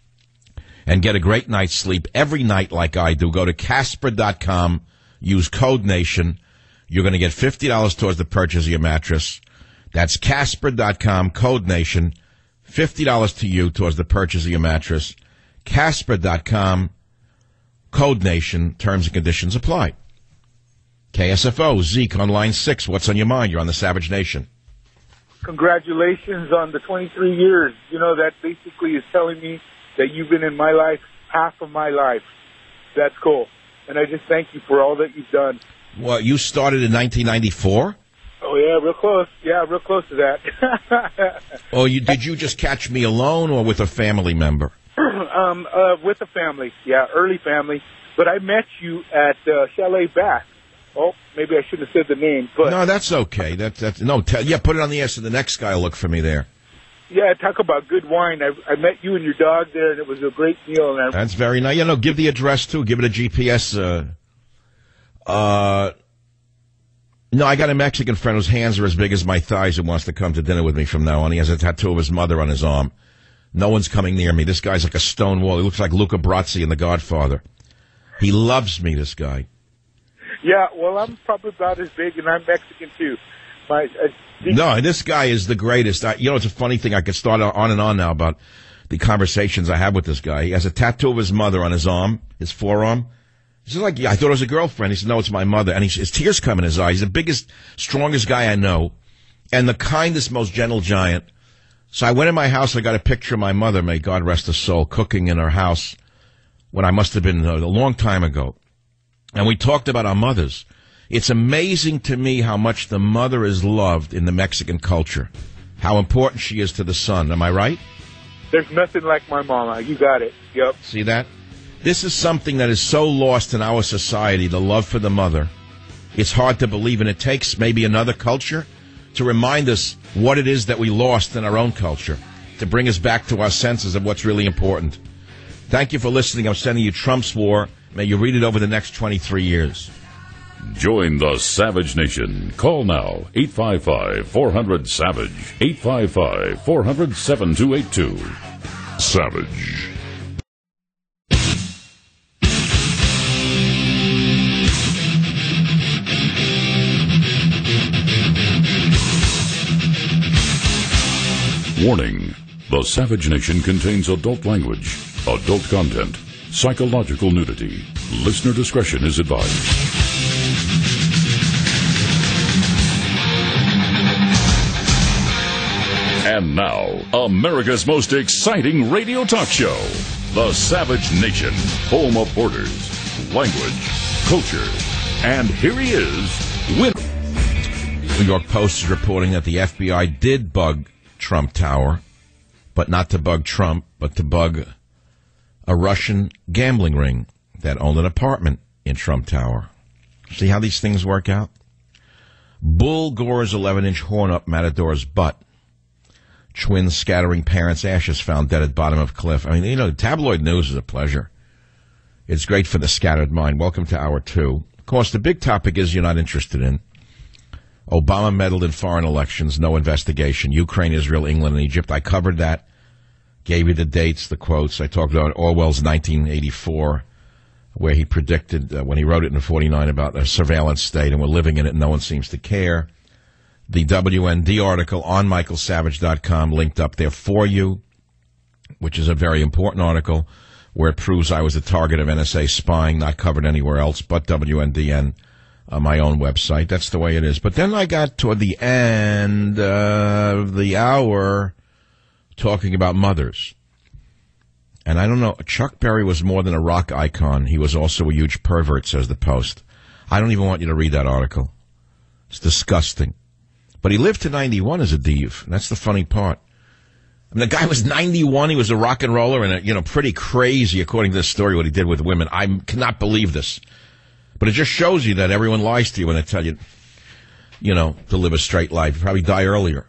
Speaker 2: and get a great night's sleep every night like I do. Go to Casper dot com, use code NATION. You're going to get fifty dollars towards the purchase of your mattress. That's Casper dot com, code NATION, fifty dollars to you towards the purchase of your mattress. Casper dot com, code NATION, terms and conditions apply. K S F O, Zeke on line six. What's on your mind? You're on the Savage Nation.
Speaker 9: Congratulations on the twenty-three years. You know, that basically is telling me that you've been in my life half of my life. That's cool. And I just thank you for all that you've done.
Speaker 2: Well, you started in nineteen ninety-four?
Speaker 9: Oh, yeah, real close. Yeah, real close to that.
Speaker 2: Oh, you did you just catch me alone or with a family member?
Speaker 9: um, uh, with a family. Yeah, early family. But I met you at uh, Chalet Bass. Oh, maybe I shouldn't have said the name, but
Speaker 2: no, that's okay. That that's no, tell, yeah, put it on the air so the next guy will look for me there.
Speaker 9: Yeah, talk about good wine. I, I met you and your dog there, and it was a great meal. And I,
Speaker 2: that's very nice. You know, give the address too. Give it a G P S. Uh, uh, no, I got a Mexican friend whose hands are as big as my thighs who wants to come to dinner with me from now on. He has a tattoo of his mother on his arm. No one's coming near me. This guy's like a stone wall. He looks like Luca Brasi in The Godfather. He loves me, this guy.
Speaker 9: Yeah, well, I'm probably about as big, and I'm Mexican, too. My, uh,
Speaker 2: no, this guy is the greatest. I, you know, it's a funny thing. I could start on and on now about the conversations I have with this guy. He has a tattoo of his mother on his arm, his forearm. He's like, yeah, I thought it was a girlfriend. He said, no, it's my mother. And he, his tears come in his eyes. He's the biggest, strongest guy I know, and the kindest, most gentle giant. So I went in my house. I got a picture of my mother, may God rest her soul, cooking in her house when I must have been a long time ago. And we talked about our mothers. It's amazing to me how much the mother is loved in the Mexican culture, how important she is to the son. Am I right?
Speaker 9: There's nothing like my mama. You got it. Yep.
Speaker 2: See that? This is something that is so lost in our society, the love for the mother. It's hard to believe, and it takes maybe another culture to remind us what it is that we lost in our own culture, to bring us back to our senses of what's really important. Thank you for listening. I'm sending you Trump's War. May you read it over the next twenty-three years.
Speaker 1: Join the Savage Nation. Call now, eight five five, four hundred, SAVAGE, eight five five, four hundred, seven two eight two. Savage. Warning. The Savage Nation contains adult language, adult content, psychological nudity. Listener discretion is advised. And now, America's most exciting radio talk show, The Savage Nation, home of borders, language, culture, and here he is with...
Speaker 2: New York Post is reporting that the F B I did bug Trump Tower, but not to bug Trump, but to bug a Russian gambling ring that owned an apartment in Trump Tower. See how these things work out? Bull gores eleven-inch horn up Matador's butt. Twins scattering parents' ashes found dead at bottom of cliff. I mean, you know, tabloid news is a pleasure. It's great for the scattered mind. Welcome to hour two. Of course, the big topic is you're not interested in. Obama meddled in foreign elections, no investigation. Ukraine, Israel, England, and Egypt. I covered that. Gave you the dates, the quotes. I talked about Orwell's nineteen eighty-four, where he predicted, uh, when he wrote it in forty-nine, about a surveillance state, and we're living in it and no one seems to care. The W N D article on michael savage dot com linked up there for you, which is a very important article, where it proves I was the target of N S A spying, not covered anywhere else but W N D N. On my own website. That's the way it is. But then I got toward the end of the hour talking about mothers. And I don't know, Chuck Berry was more than a rock icon. He was also a huge pervert, says the Post. I don't even want you to read that article. It's disgusting. But he lived to ninety-one as a div. That's the funny part. I mean, the guy was ninety-one. He was a rock and roller and, a, you know, pretty crazy, according to this story, what he did with women. I cannot believe this. But it just shows you that everyone lies to you when they tell you, you know, to live a straight life. You probably die earlier.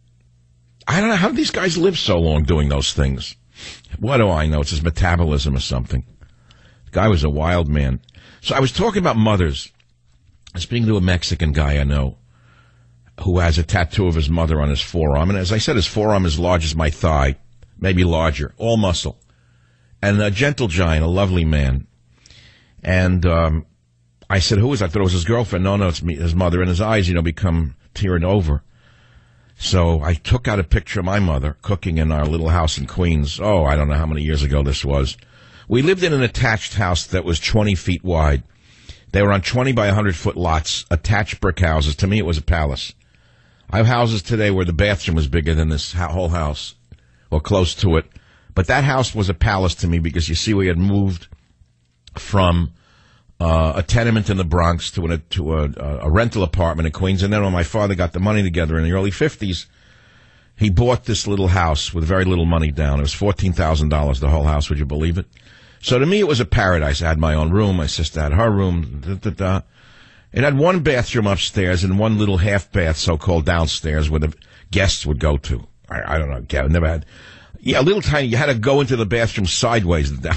Speaker 2: I don't know. How do these guys live so long doing those things? What do I know? It's his metabolism or something. The guy was a wild man. So I was talking about mothers. I was speaking to a Mexican guy I know who has a tattoo of his mother on his forearm. And as I said, his forearm is large as my thigh, maybe larger, all muscle. And a gentle giant, a lovely man. And, um... I said, who is that? I thought it was his girlfriend. No, no, it's me, his mother. And his eyes, you know, become tearing over. So I took out a picture of my mother cooking in our little house in Queens. Oh, I don't know how many years ago this was. We lived in an attached house that was twenty feet wide. They were on twenty by one hundred foot lots, attached brick houses. To me, it was a palace. I have houses today where the bathroom was bigger than this whole house, or close to it. But that house was a palace to me because, you see, we had moved from... Uh, a tenement in the Bronx to, a, to a, a rental apartment in Queens. And then when my father got the money together in the early fifties, he bought this little house with very little money down. It was fourteen thousand dollars, the whole house. Would you believe it? So to me, it was a paradise. I had my own room. My sister had her room. Da, da, da. It had one bathroom upstairs and one little half bath, so-called downstairs, where the guests would go to. I, I don't know. I never had. Yeah, a little tiny. You had to go into the bathroom sideways. The down.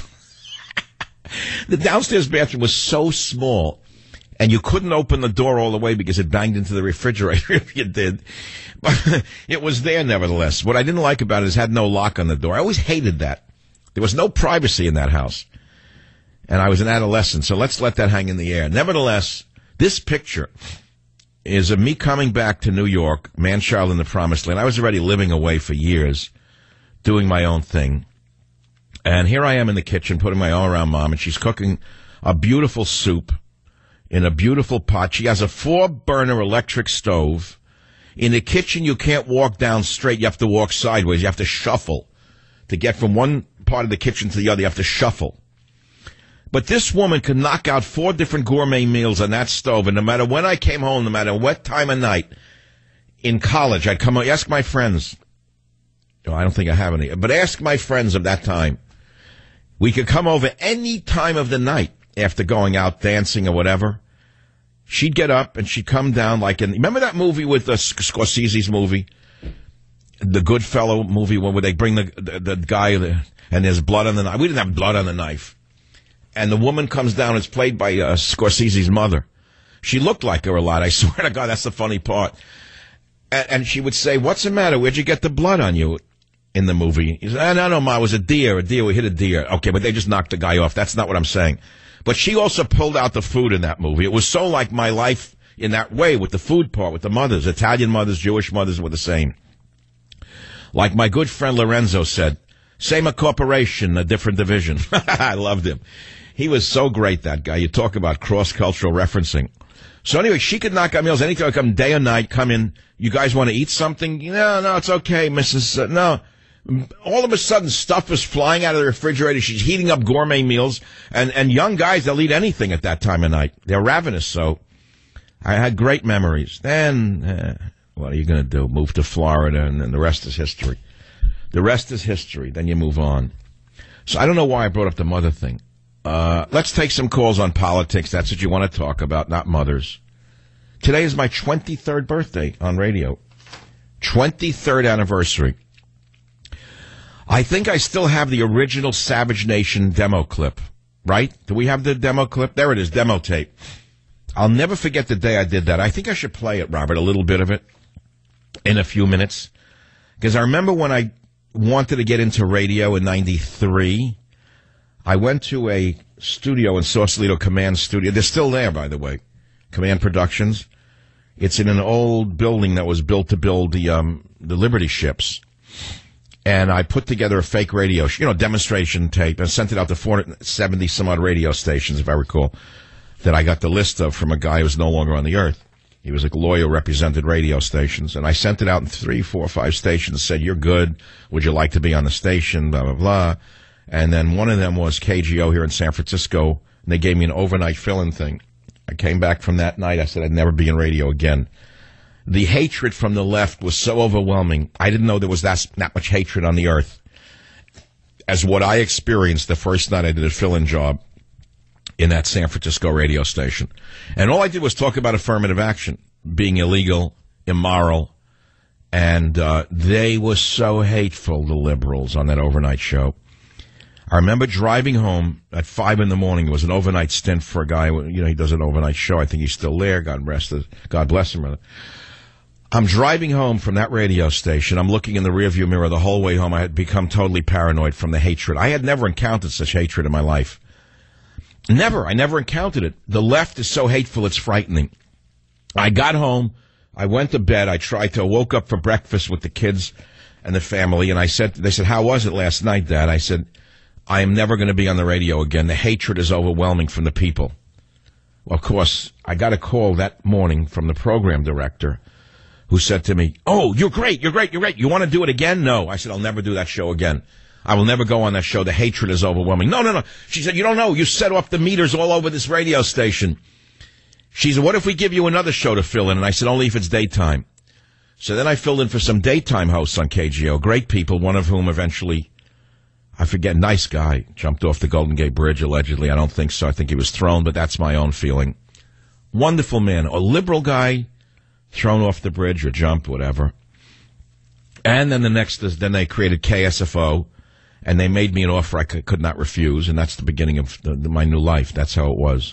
Speaker 2: The downstairs bathroom was so small, and you couldn't open the door all the way because it banged into the refrigerator if you did. But it was there nevertheless. What I didn't like about it is it had no lock on the door. I always hated that. There was no privacy in that house. And I was an adolescent, so let's let that hang in the air. Nevertheless, this picture is of me coming back to New York, man-child in the promised land. I was already living away for years, doing my own thing. And here I am in the kitchen putting my arm around Mom, and she's cooking a beautiful soup in a beautiful pot. She has a four-burner electric stove. In the kitchen, you can't walk down straight. You have to walk sideways. You have to shuffle. To get from one part of the kitchen to the other, you have to shuffle. But this woman could knock out four different gourmet meals on that stove, and no matter when I came home, no matter what time of night, in college, I'd come ask my friends. Oh, I don't think I have any, but ask my friends of that time. We could come over any time of the night after going out dancing or whatever. She'd get up and she'd come down like in, remember that movie with uh, Scorsese's movie? The Goodfellow movie where they bring the, the, the guy the, and there's blood on the knife. We didn't have blood on the knife. And the woman comes down, it's played by uh, Scorsese's mother. She looked like her a lot. I swear to God, that's the funny part. And, and she would say, what's the matter? Where'd you get the blood on you? In the movie. He said, oh, no, no, Ma, it was a deer. A deer. We hit a deer. Okay, but they just knocked the guy off. That's not what I'm saying. But she also pulled out the food in that movie. It was so like my life in that way with the food part, with the mothers. Italian mothers, Jewish mothers were the same. Like my good friend Lorenzo said, same a corporation, a different division. I loved him. He was so great, that guy. You talk about cross-cultural referencing. So anyway, she could knock out meals anytime, come day or night, come in. You guys want to eat something? No, no, it's okay, Missus Uh, no. All of a sudden, stuff is flying out of the refrigerator. She's heating up gourmet meals. And, and young guys, they'll eat anything at that time of night. They're ravenous, so I had great memories. Then, uh, what are you going to do? Move to Florida, and then the rest is history. The rest is history. Then you move on. So I don't know why I brought up the mother thing. Uh, let's take some calls on politics. That's what you want to talk about, not mothers. Today is my twenty-third birthday on radio. twenty-third anniversary. I think I still have the original Savage Nation demo clip, right? Do we have the demo clip? There it is, demo tape. I'll never forget the day I did that. I think I should play it, Robert, a little bit of it in a few minutes. Because I remember when I wanted to get into radio in ninety-three, I went to a studio in Sausalito, Command Studio. They're still there, by the way, Command Productions. It's in an old building that was built to build the um, the Liberty ships. And I put together a fake radio, you know, demonstration tape, and sent it out to four hundred seventy some odd radio stations, if I recall, that I got the list of from a guy who's no longer on the earth. He was a lawyer, represented radio stations. And I sent it out in three, four, five stations, said, you're good. Would you like to be on the station? Blah, blah, blah. And then one of them was K G O here in San Francisco. And they gave me an overnight fill-in thing. I came back from that night. I said I'd never be in radio again. The hatred from the left was so overwhelming. I didn't know there was that, that much hatred on the earth as what I experienced the first night I did a fill-in job in that San Francisco radio station. And all I did was talk about affirmative action being illegal, immoral, and uh, they were so hateful, the liberals, on that overnight show. I remember driving home at five in the morning. It was an overnight stint for a guy. You know, he does an overnight show. I think he's still there. God rest his, God bless him. I'm driving home from that radio station. I'm looking in the rearview mirror the whole way home. I had become totally paranoid from the hatred. I had never encountered such hatred in my life. Never. I never encountered it. The left is so hateful, it's frightening. I got home. I went to bed. I tried to, woke up for breakfast with the kids and the family, and I said, they said, how was it last night, Dad? I said, I am never going to be on the radio again. The hatred is overwhelming from the people. Well, of course, I got a call that morning from the program director who said to me, oh, you're great, you're great, you're great. You want to do it again? No. I said, I'll never do that show again. I will never go on that show. The hatred is overwhelming. No, no, no. She said, you don't know. You set off the meters all over this radio station. She said, what if we give you another show to fill in? And I said, only if it's daytime. So then I filled in for some daytime hosts on K G O. Great people, one of whom eventually, I forget, nice guy, jumped off the Golden Gate Bridge, allegedly. I don't think so. I think he was thrown, but that's my own feeling. Wonderful man. A liberal guy, thrown off the bridge or jumped, whatever. And then the next, then they created K S F O, and they made me an offer I could, could not refuse, and that's the beginning of the, the, my new life. That's how it was.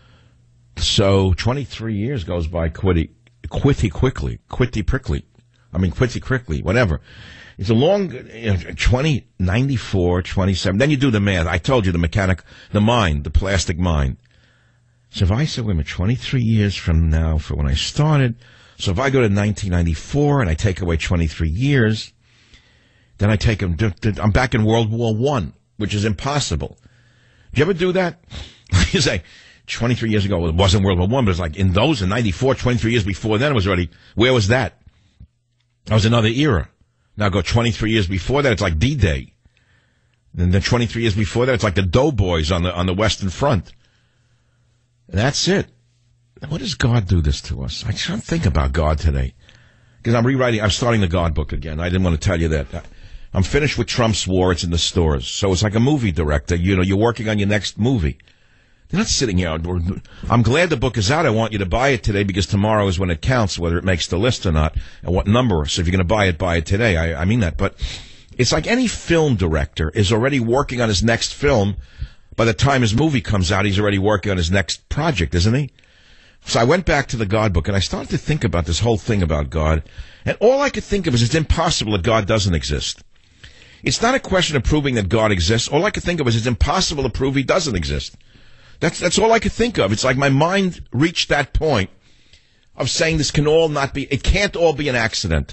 Speaker 2: So twenty-three years goes by quitty, quitty quickly, quitty prickly. I mean, quitty quickly, whatever. It's a long, you know, twenty, ninety-four, twenty-seven. Then you do the math. I told you the mechanic, the mind, the plastic mind. So if I said, wait a minute, twenty-three years from now for when I started, so if I go to nineteen ninety-four and I take away twenty-three years, then I take them, I'm back in World War One, which is impossible. Do you ever do that? You say, twenty-three years ago, it wasn't World War One, but it's like in those, in ninety-four, twenty-three years before then, it was already, where was that? That was another era. Now go twenty-three years before that, it's like D-Day. And then twenty-three years before that, it's like the Doughboys on the on the Western Front. And that's it. What does God do this to us? I can't think about God today. Because I'm rewriting, I'm starting the God book again. I didn't want to tell you that. I'm finished with Trump's war. It's in the stores. So it's like a movie director. You know, you're working on your next movie. They're not sitting here. I'm glad the book is out. I want you to buy it today because tomorrow is when it counts, whether it makes the list or not, and what number. So if you're going to buy it, buy it today. I, I mean that. But it's like any film director is already working on his next film. By the time his movie comes out, he's already working on his next project, isn't he? So I went back to the God book, and I started to think about this whole thing about God. And all I could think of is it's impossible that God doesn't exist. It's not a question of proving that God exists. All I could think of is it's impossible to prove he doesn't exist. That's that's all I could think of. It's like my mind reached that point of saying this can all not be, it can't all be an accident.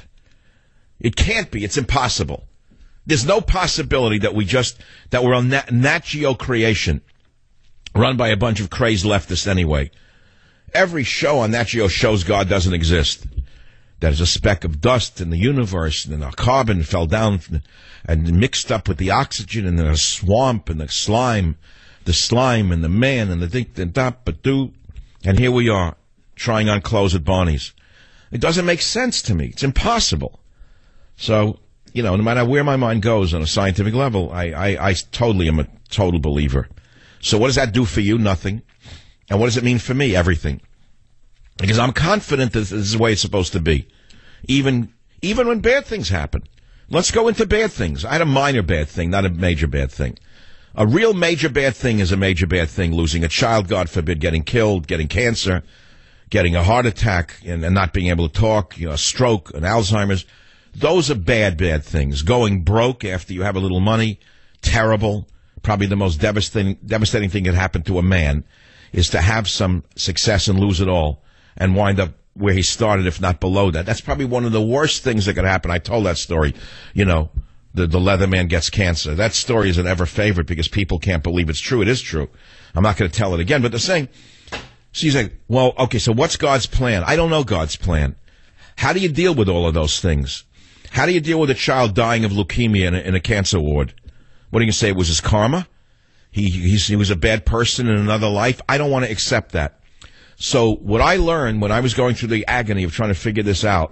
Speaker 2: It can't be. It's impossible. There's no possibility that we just, that we're on Nat, Nat Geo creation, run by a bunch of crazed leftists anyway. Every show on Nat Geo shows God doesn't exist. That is a speck of dust in the universe, and a carbon fell down and mixed up with the oxygen, and then a swamp, and the slime, the slime, and the man, and the ding, and da, but do, and here we are, trying on clothes at Barney's. It doesn't make sense to me. It's impossible. So, you know, no matter where my mind goes on a scientific level, I, I, I totally am a total believer. So what does that do for you? Nothing. And what does it mean for me? Everything. Because I'm confident that this is the way it's supposed to be. Even, even when bad things happen. Let's go into bad things. I had a minor bad thing, not a major bad thing. A real major bad thing is a major bad thing. Losing a child, God forbid, getting killed, getting cancer, getting a heart attack, and, and not being able to talk, you know, a stroke, an Alzheimer's. Those are bad, bad things. Going broke after you have a little money, terrible. Probably the most devastating, devastating thing that happened to a man is to have some success and lose it all and wind up where he started, if not below that. That's probably one of the worst things that could happen. I told that story, you know. The, the leather man gets cancer. That story is an ever favorite because people can't believe it's true. It is true. I'm not going to tell it again, but they're saying, so you say, well, okay, so what's God's plan? I don't know God's plan. How do you deal with all of those things? How do you deal with a child dying of leukemia in a, in a cancer ward? What are you going to say? It was his karma? He, he's, he was a bad person in another life? I don't want to accept that. So what I learned when I was going through the agony of trying to figure this out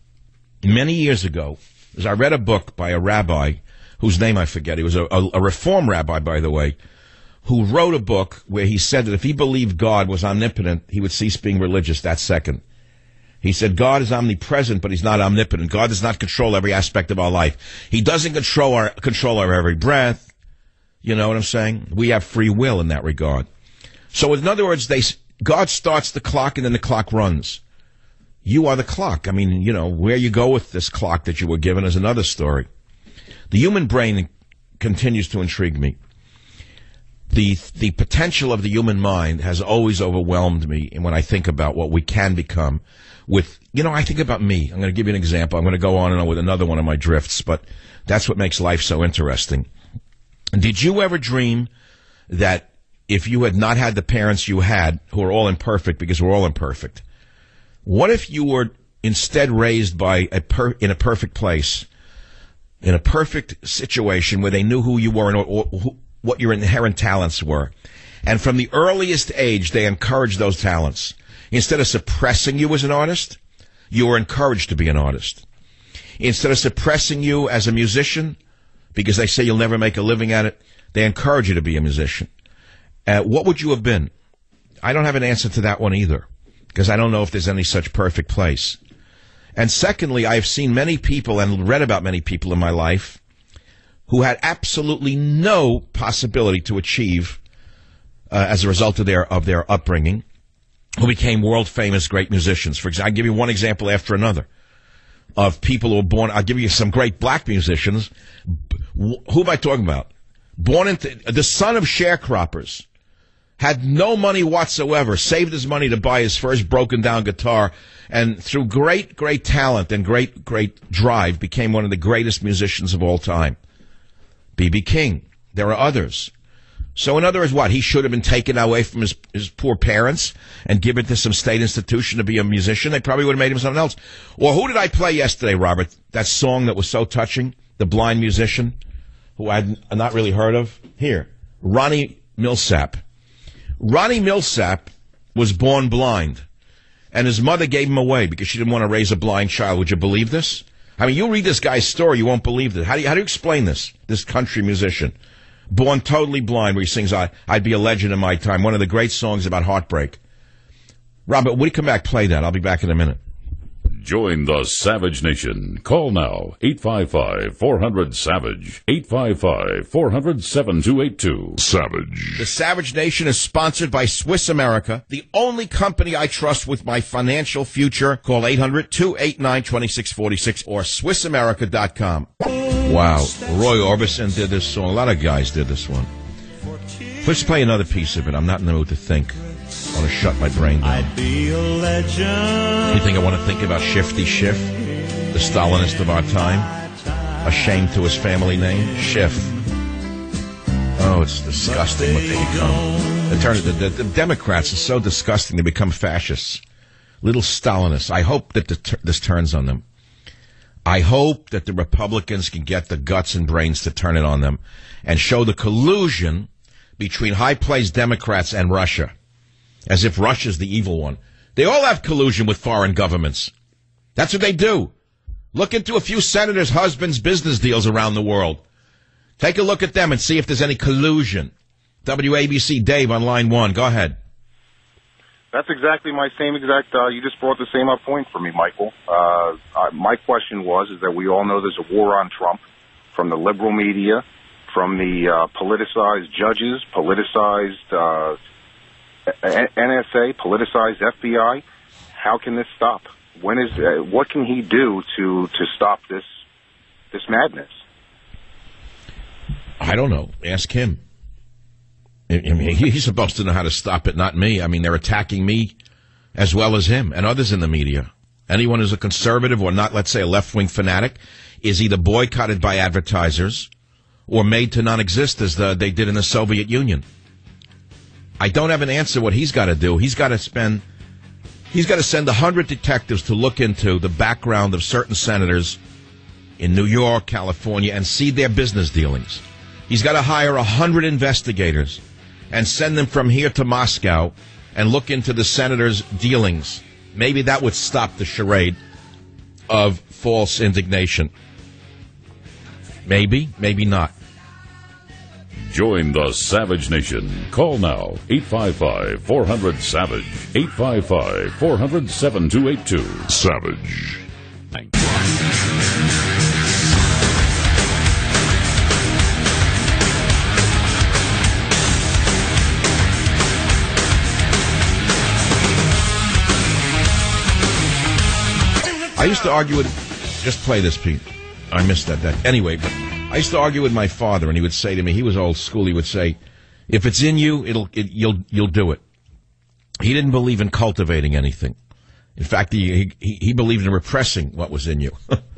Speaker 2: many years ago, is I read a book by a rabbi whose name I forget. He was a, a, a reform rabbi, by the way, who wrote a book where he said that if he believed God was omnipotent, he would cease being religious that second. He said God is omnipresent, but he's not omnipotent. God does not control every aspect of our life. He doesn't control our control our every breath. You know what I'm saying? We have free will in that regard. So in other words, they God starts the clock and then the clock runs. You are the clock. I mean, you know, where you go with this clock that you were given is another story. The human brain continues to intrigue me. The the potential of the human mind has always overwhelmed me when I think about what we can become with, you know, I think about me. I'm going to give you an example. I'm going to go on and on with another one of my drifts, but that's what makes life so interesting. Did you ever dream that if you had not had the parents you had, who are all imperfect because we're all imperfect, what if you were instead raised by a per, in a perfect place, in a perfect situation where they knew who you were and or, or, who, what your inherent talents were, and from the earliest age they encouraged those talents. Instead of suppressing you as an artist, you were encouraged to be an artist. Instead of suppressing you as a musician, because they say you'll never make a living at it, they encourage you to be a musician. Uh, what would you have been? I don't have an answer to that one either, because I don't know if there's any such perfect place. And secondly, I've seen many people and read about many people in my life who had absolutely no possibility to achieve uh, as a result of their of their upbringing, who became world-famous great musicians. For example, I'll give you one example after another of people who were born. I'll give you some great black musicians. Who am I talking about? Born into the son of sharecroppers. Had no money whatsoever, saved his money to buy his first broken-down guitar, and through great, great talent and great, great drive, became one of the greatest musicians of all time. B B King. There are others. So in other words, what? He should have been taken away from his, his poor parents and given to some state institution to be a musician. They probably would have made him something else. Or who did I play yesterday, Robert? That song that was so touching? The blind musician, who I'd not really heard of? Here. Ronnie Millsap. Ronnie Millsap was born blind, and his mother gave him away because she didn't want to raise a blind child. Would you believe this? I mean, you read this guy's story, you won't believe it. How do you, how do you explain this? This country musician, born totally blind, where he sings I, I'd Be a Legend in My Time, one of the great songs about heartbreak. Robert, when you come back, play that. I'll be back in a minute.
Speaker 1: Join the Savage Nation. Call now, eight five five, four hundred, SAVAGE, eight five five, four hundred, seven two eight two. Savage.
Speaker 2: The Savage Nation is sponsored by Swiss America, the only company I trust with my financial future. Call eight hundred, two eight nine, two six four six or Swiss America dot com. Wow, Roy Orbison did this song. A lot of guys did this one. Let's play another piece of it. I'm not in the mood to think. I want to shut my brain down.
Speaker 10: I'd be a legend.
Speaker 2: You think I want to think about Shifty Schiff, the Stalinist of our time? Ashamed to his family name? Schiff. Oh, it's disgusting what they become. The, turn, the, the, the Democrats are so disgusting they become fascists. Little Stalinists. I hope that the, this turns on them. I hope that the Republicans can get the guts and brains to turn it on them and show the collusion between high-placed Democrats and Russia. As if Russia's the evil one. They all have collusion with foreign governments. That's what they do. Look into a few senators' husbands' business deals around the world. Take a look at them and see if there's any collusion. W A B C Dave on line one. Go ahead.
Speaker 11: That's exactly my same exact, uh, you just brought the same up point for me, Michael. Uh, uh, my question was, is that we all know there's a war on Trump from the liberal media, from the uh, politicized judges, politicized uh N S A, politicized F B I. How can this stop? When is uh, what can he do to to stop this this madness?
Speaker 2: I don't know. Ask him. I mean, he's supposed to know how to stop it, not me. I mean, they're attacking me as well as him and others in the media. Anyone who's a conservative or not, let's say, a left-wing fanatic, is either boycotted by advertisers or made to non-exist as the, they did in the Soviet Union. I don't have an answer what he's got to do. He's got to spend, he's got to send a hundred detectives to look into the background of certain senators in New York, California, and see their business dealings. He's got to hire a hundred investigators and send them from here to Moscow and look into the senators' dealings. Maybe that would stop the charade of false indignation. Maybe, maybe not.
Speaker 1: Join the Savage Nation. Call now, eight five five, four hundred, SAVAGE, eight five five, four hundred, seven two eight two. Savage.
Speaker 2: I used to argue with... Just play this, Pete. I missed that. that. Anyway, but I used to argue with my father, and he would say to me, he was old school, he would say, if it's in you, it'll it, you'll you'll do it. He didn't believe in cultivating anything. In fact, he he, he believed in repressing what was in you.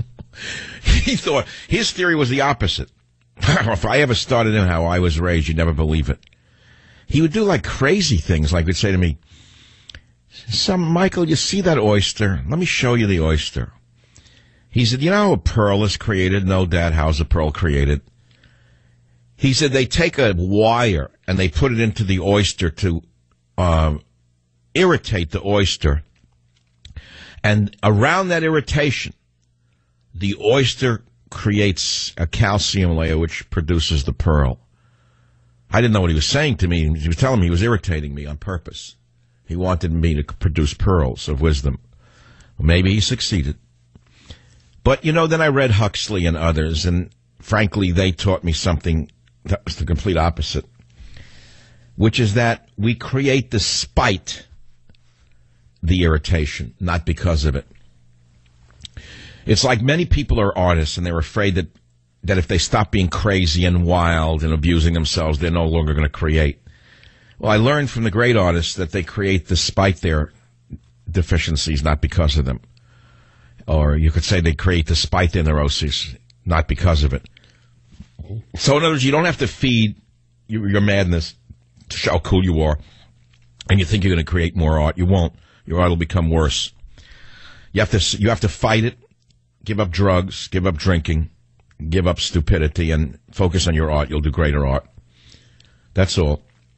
Speaker 2: He thought, his theory was the opposite. If I ever started in how I was raised, you'd never believe it. He would do like crazy things, like he'd say to me, Some Michael, you see that oyster? Let me show you the oyster. He said, you know how a pearl is created? No, Dad, how's a pearl created? He said they take a wire and they put it into the oyster to uh, irritate the oyster. And around that irritation, the oyster creates a calcium layer which produces the pearl. I didn't know what he was saying to me. He was telling me he was irritating me on purpose. He wanted me to produce pearls of wisdom. Well, maybe he succeeded. But, you know, then I read Huxley and others, and frankly, they taught me something that was the complete opposite, which is that we create despite the irritation, not because of it. It's like many people are artists, and they're afraid that, that if they stop being crazy and wild and abusing themselves, they're no longer going to create. Well, I learned from the great artists that they create despite their deficiencies, not because of them. Or you could say they create despite their neuroses, not because of it. So in other words, you don't have to feed your, your madness to show how cool you are, and you think you're going to create more art. You won't. Your art will become worse. You have to, you have to fight it, give up drugs, give up drinking, give up stupidity, and focus on your art. You'll do greater art. That's all.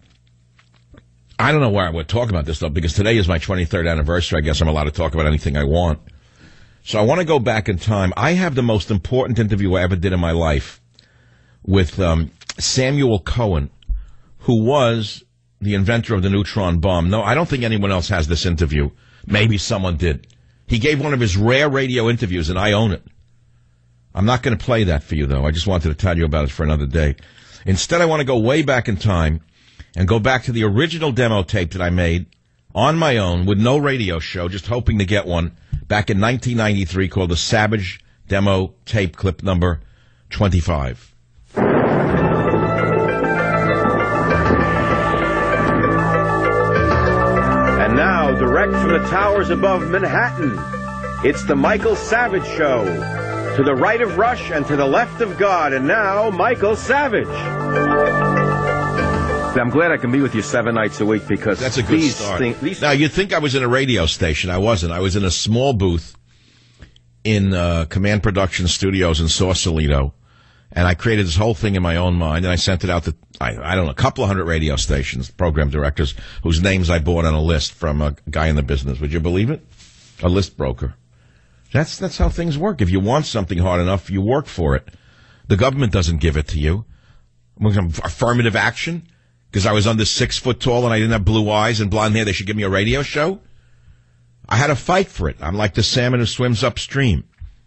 Speaker 2: I don't know why we're talking about this, though, because today is my twenty-third anniversary. I guess I'm allowed to talk about anything I want. So I want to go back in time. I have the most important interview I ever did in my life with um, Samuel Cohen, who was the inventor of the neutron bomb. No, I don't think anyone else has this interview. Maybe someone did. He gave one of his rare radio interviews, and I own it. I'm not going to play that for you, though. I just wanted to tell you about it for another day. Instead, I want to go way back in time and go back to the original demo tape that I made on my own with no radio show, just hoping to get one, back in nineteen ninety-three, called the Savage Demo Tape Clip Number twenty-five.
Speaker 12: And now, direct from the towers above Manhattan, it's the Michael Savage Show. To the right of Rush and to the left of God, and now, Michael Savage. I'm glad I can be with you seven nights a week because
Speaker 2: that's a good
Speaker 12: these
Speaker 2: start.
Speaker 12: Things, these
Speaker 2: now, you'd think I was in a radio station. I wasn't. I was in a small booth in uh, Command Production Studios in Sausalito, and I created this whole thing in my own mind, and I sent it out to, I, I don't know, a couple of hundred radio stations, program directors, whose names I bought on a list from a guy in the business. Would you believe it? A list broker. That's that's how things work. If you want something hard enough, you work for it. The government doesn't give it to you. Affirmative action? Because I was under six foot tall and I didn't have blue eyes and blonde hair, they should give me a radio show? I had to fight for it. I'm like the salmon who swims upstream.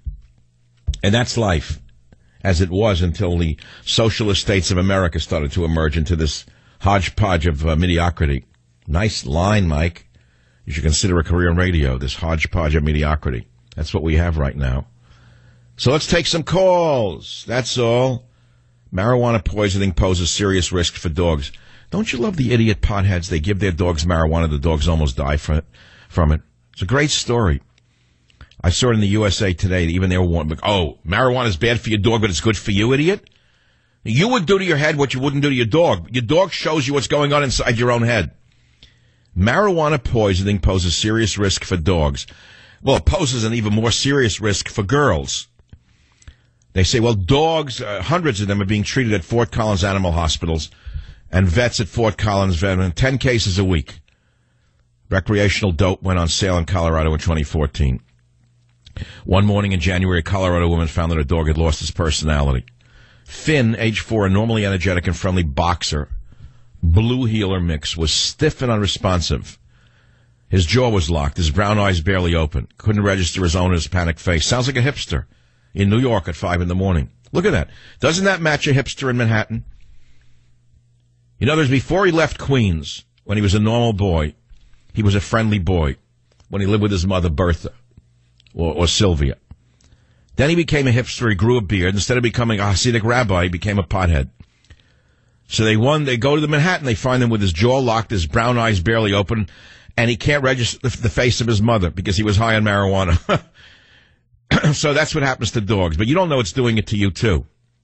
Speaker 2: And that's life, as it was until the socialist states of America started to emerge into this hodgepodge of uh, mediocrity. Nice line, Mike. You should consider a career in radio, this hodgepodge of mediocrity. That's what we have right now. So let's take some calls. That's all. Marijuana poisoning poses serious risk for dogs. Don't you love the idiot potheads? They give their dogs marijuana. The dogs almost die from it. From it. It's a great story. I saw it in the U S A Today. Even they were warning, oh, marijuana is bad for your dog, but it's good for you, idiot. You would do to your head what you wouldn't do to your dog. Your dog shows you what's going on inside your own head. Marijuana poisoning poses serious risk for dogs. Well, it poses an even more serious risk for girls. They say, well, dogs, uh, hundreds of them are being treated at Fort Collins Animal Hospitals and vets at Fort Collins Vet, ten cases a week. Recreational dope went on sale in Colorado in twenty fourteen. One morning in January, a Colorado woman found that her dog had lost its personality. Finn, age four, a normally energetic and friendly boxer, blue heeler mix, was stiff and unresponsive. His jaw was locked, his brown eyes barely open, couldn't register his owner's panicked face. Sounds like a hipster in New York at five in the morning. Look at that. Doesn't that match a hipster in Manhattan? In other words, before he left Queens, when he was a normal boy, he was a friendly boy when he lived with his mother, Bertha, or, or Sylvia. Then he became a hipster. He grew a beard. Instead of becoming a Hasidic rabbi, he became a pothead. So they won. They go to the Manhattan. They find him with his jaw locked, his brown eyes barely open, and he can't register the, the face of his mother because he was high on marijuana. So that's what happens to dogs. But you don't know it's doing it to you, too.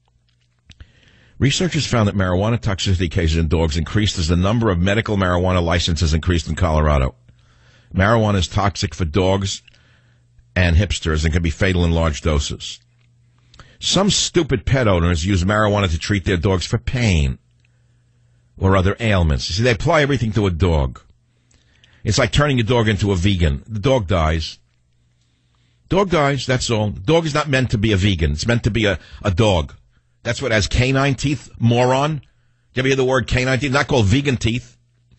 Speaker 2: Researchers found that marijuana toxicity cases in dogs increased as the number of medical marijuana licenses increased in Colorado. Marijuana is toxic for dogs and hipsters and can be fatal in large doses. Some stupid pet owners use marijuana to treat their dogs for pain or other ailments. You see, they apply everything to a dog. It's like turning your dog into a vegan. The dog dies. Dog dies, that's all. The dog is not meant to be a vegan. It's meant to be a, a dog. That's what has canine teeth, moron. You ever hear the word canine teeth? Not called vegan teeth.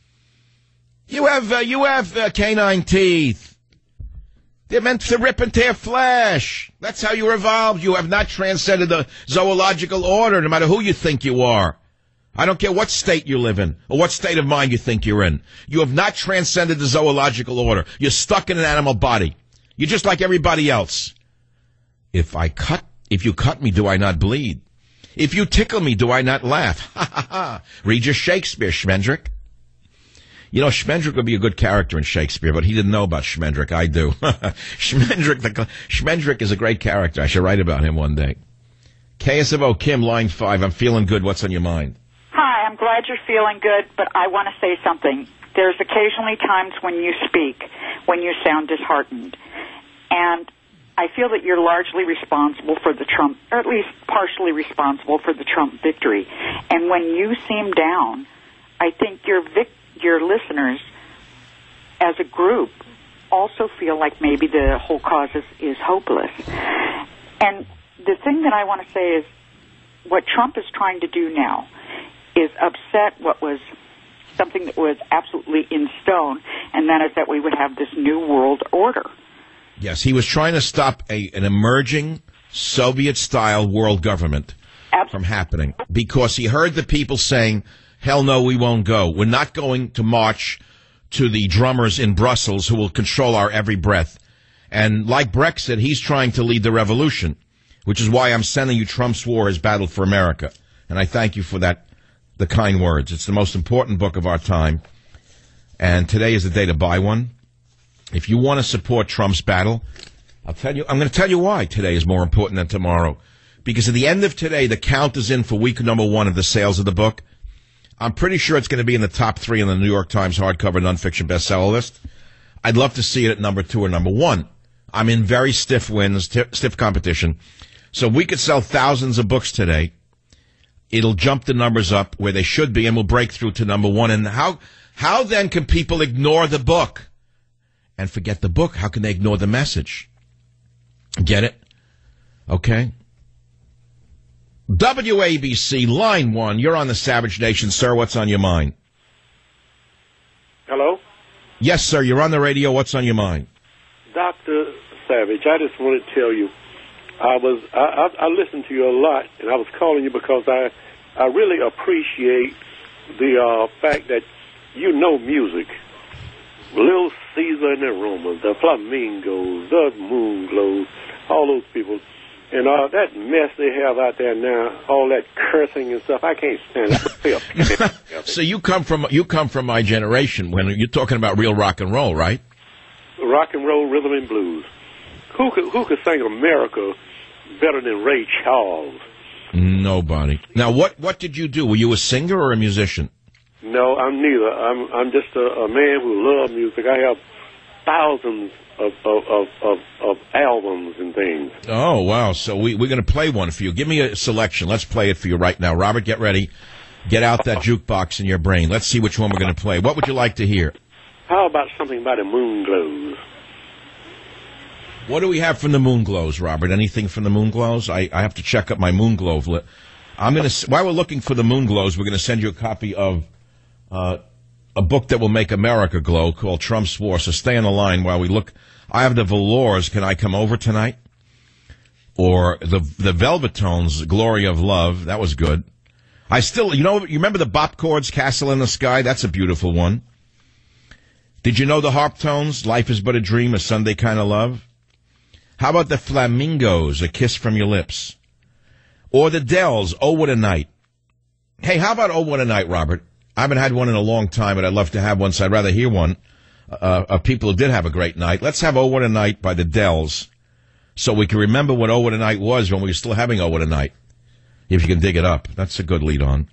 Speaker 2: You have, uh, you have uh, canine teeth. They're meant to rip and tear flesh. That's how you evolved. You have not transcended the zoological order, no matter who you think you are. I don't care what state you live in or what state of mind you think you're in. You have not transcended the zoological order. You're stuck in an animal body. You're just like everybody else. If I cut, if you cut me, do I not bleed? If you tickle me, do I not laugh? Ha ha ha. Read your Shakespeare, Schmendrick. You know, Schmendrick would be a good character in Shakespeare, but he didn't know about Schmendrick. I do. Schmendrick, the, Schmendrick is a great character. I should write about him one day. K S F O, Kim, line five. I'm feeling good. What's on your mind?
Speaker 13: Hi, I'm glad you're feeling good, but I want to say something. There's occasionally times when you speak, when you sound disheartened. And I feel that you're largely responsible for the Trump, or at least partially responsible for the Trump victory. And when you seem down, I think your vic- your listeners, as a group, also feel like maybe the whole cause is, is hopeless. And the thing that I want to say is what Trump is trying to do now is upset what was something that was absolutely in stone, and that is that we would have this new world order.
Speaker 2: Yes, he was trying to stop a, an emerging Soviet-style world government Absolutely. From happening because he heard the people saying, hell no, we won't go. We're not going to march to the drummers in Brussels who will control our every breath. And like Brexit, he's trying to lead the revolution, which is why I'm sending you Trump's War, His Battle for America. And I thank you for that. The kind words. It's the most important book of our time. And today is the day to buy one. If you want to support Trump's battle, I'll tell you, I'm going to tell you why today is more important than tomorrow. Because at the end of today, the count is in for week number one of the sales of the book. I'm pretty sure it's going to be in the top three on the New York Times hardcover nonfiction bestseller list. I'd love to see it at number two or number one. I'm in very stiff wins, t- stiff competition. So we could sell thousands of books today. It'll jump the numbers up where they should be, and we'll break through to number one. And how how then can people ignore the book and forget the book? How can they ignore the message? Get it? Okay. W A B C, line one. You're on the Savage Nation, sir. What's on your mind?
Speaker 14: Hello?
Speaker 2: Yes, sir. You're on the radio. What's on your mind?
Speaker 14: Doctor Savage, I just want to tell you, I was I, I, I listened to you a lot, and I was calling you because I I really appreciate the uh, fact that you know music. Little Caesar and the Romans, the Flamingos, the Moonglows, all those people, and uh, that mess they have out there now, all that cursing and stuff, I can't stand it.
Speaker 2: So you come from you come from my generation when you're talking about real rock and roll, right?
Speaker 14: Rock and roll, rhythm and blues. Who could who could sing America better than Ray Charles?
Speaker 2: Nobody. Now, what what did you do? Were you a singer or a musician?
Speaker 14: No, I'm neither. I'm I'm just a, a man who loves music. I have thousands of of, of, of of albums and things.
Speaker 2: Oh, wow. So we, we're going to play one for you. Give me a selection. Let's play it for you right now. Robert, get ready. Get out that jukebox in your brain. Let's see which one we're going to play. What would you like to hear?
Speaker 14: How about something by the Moonglows?
Speaker 2: What do we have from the Moonglows, Robert? Anything from the Moonglows? I, I have to check up my Moonglow list. I'm going to, while we're looking for the Moonglows, we're going to send you a copy of uh, a book that will make America glow called Trump's War. So stay on the line while we look. I have the Velours, Can I Come Over Tonight? Or the the Velvetones, Glory of Love. That was good. I still, you know, you remember the Bop Chords, Castle in the Sky? That's a beautiful one. Did you know the Harp Tones, Life is But a Dream, A Sunday Kind of Love? How about the Flamingos, A Kiss from Your Lips? Or the Dells, Oh, What a Night. Hey, how about Oh, What a Night, Robert? I haven't had one in a long time, but I'd love to have one, so I'd rather hear one uh, of people who did have a great night. Let's have Oh, What a Night by the Dells, so we can remember what Oh, What a Night was when we were still having Oh, What a Night. If you can dig it up. That's a good lead on.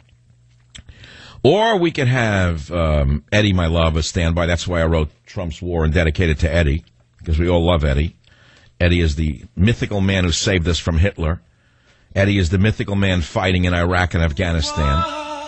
Speaker 2: Or we could have um, Eddie, My Love, A Standby. That's why I wrote Trump's War and dedicated to Eddie, because we all love Eddie. Eddie is the mythical man who saved us from Hitler. Eddie is the mythical man fighting in Iraq and Afghanistan.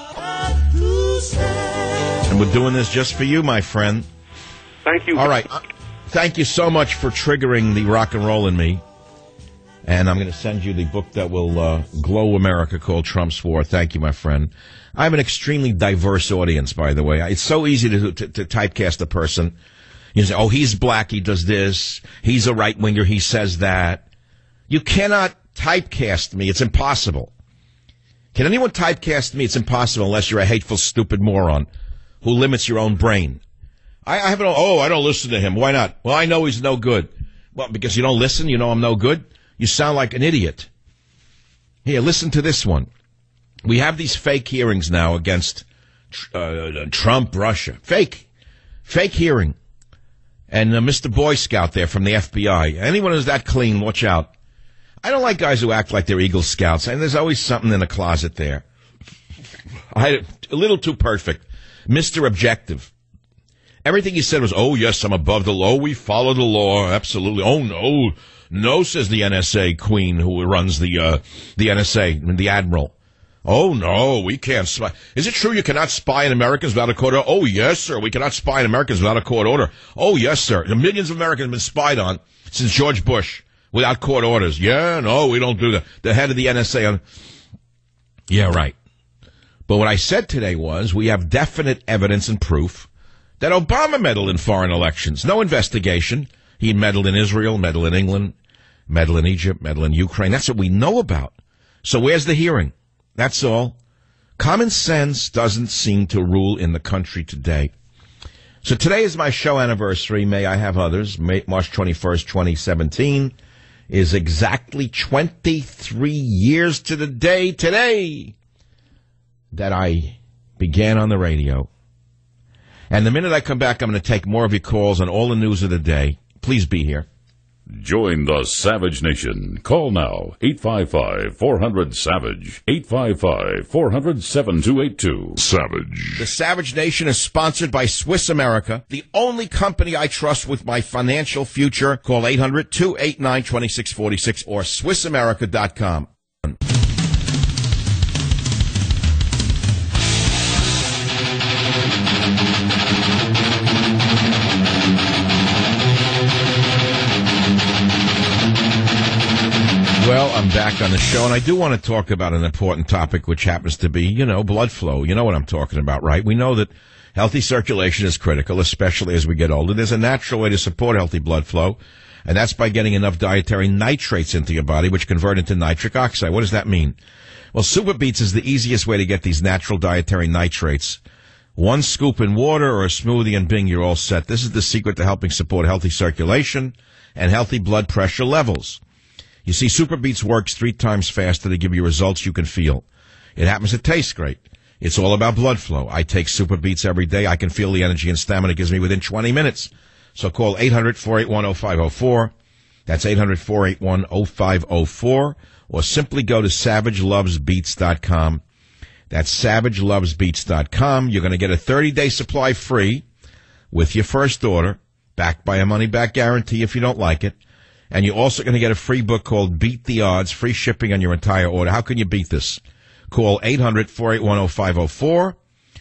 Speaker 2: And we're doing this just for you, my friend.
Speaker 14: Thank you.
Speaker 2: All right. Thank you so much for triggering the rock and roll in me. And I'm going to send you the book that will uh, glow America called Trump's War. Thank you, my friend. I have an extremely diverse audience, by the way. It's so easy to, to, to typecast a person. You say, oh, he's black, he does this. He's a right-winger, he says that. You cannot typecast me. It's impossible. Can anyone typecast me? It's impossible unless you're a hateful, stupid moron who limits your own brain. I, I haven't, oh, I don't listen to him. Why not? Well, I know he's no good. Well, because you don't listen, you know I'm no good? You sound like an idiot. Here, listen to this one. We have these fake hearings now against uh, Trump, Russia. Fake. Fake hearing. And uh, Mister Boy Scout there from the F B I. Anyone who's that clean, watch out. I don't like guys who act like they're Eagle Scouts, and there's always something in the closet there. I, a little too perfect. Mister Objective. Everything he said was, oh, yes, I'm above the law. We follow the law. Absolutely. Oh, no. No, says the N S A queen who runs the uh, the N S A, the admiral. Oh, no, we can't spy. Is it true you cannot spy on Americans without a court order? Oh, yes, sir. We cannot spy on Americans without a court order. Oh, yes, sir. The millions of Americans have been spied on since George Bush without court orders. Yeah, no, we don't do that. The head of the N S A on... Yeah, right. But what I said today was we have definite evidence and proof that Obama meddled in foreign elections. No investigation. He meddled in Israel, meddled in England, meddled in Egypt, meddled in Ukraine. That's what we know about. So where's the hearing? That's all. Common sense doesn't seem to rule in the country today. So today is my show anniversary. May I have others? May, March twenty-first, twenty seventeen is exactly twenty-three years to the day today that I began on the radio. And the minute I come back, I'm going to take more of your calls on all the news of the day. Please be here.
Speaker 1: Join the Savage Nation. Call now, eight five five, four hundred, SAVAGE, eight five five, four hundred, seven two eight two. Savage.
Speaker 2: The Savage Nation is sponsored by Swiss America, the only company I trust with my financial future. Call eight hundred, two eight nine, two six four six or Swiss America dot com. Well, I'm back on the show, and I do want to talk about an important topic, which happens to be, you know, blood flow. You know what I'm talking about, right? We know that healthy circulation is critical, especially as we get older. There's a natural way to support healthy blood flow, and that's by getting enough dietary nitrates into your body, which convert into nitric oxide. What does that mean? Well, Super Beets is the easiest way to get these natural dietary nitrates. One scoop in water or a smoothie and bing, you're all set. This is the secret to helping support healthy circulation and healthy blood pressure levels. You see, Super Beets works three times faster to give you results you can feel. It happens to taste great. It's all about blood flow. I take Super Beets every day. I can feel the energy and stamina it gives me within twenty minutes. So call eight hundred, four eight one, oh five oh four. That's eight hundred, four eight one, oh five oh four. Or simply go to savage loves beets dot com. That's savage loves beets dot com. You're going to get a thirty-day supply free with your first order, backed by a money-back guarantee if you don't like it. And you're also going to get a free book called Beat the Odds, free shipping on your entire order. How can you beat this? Call eight hundred, four eight one, oh five oh four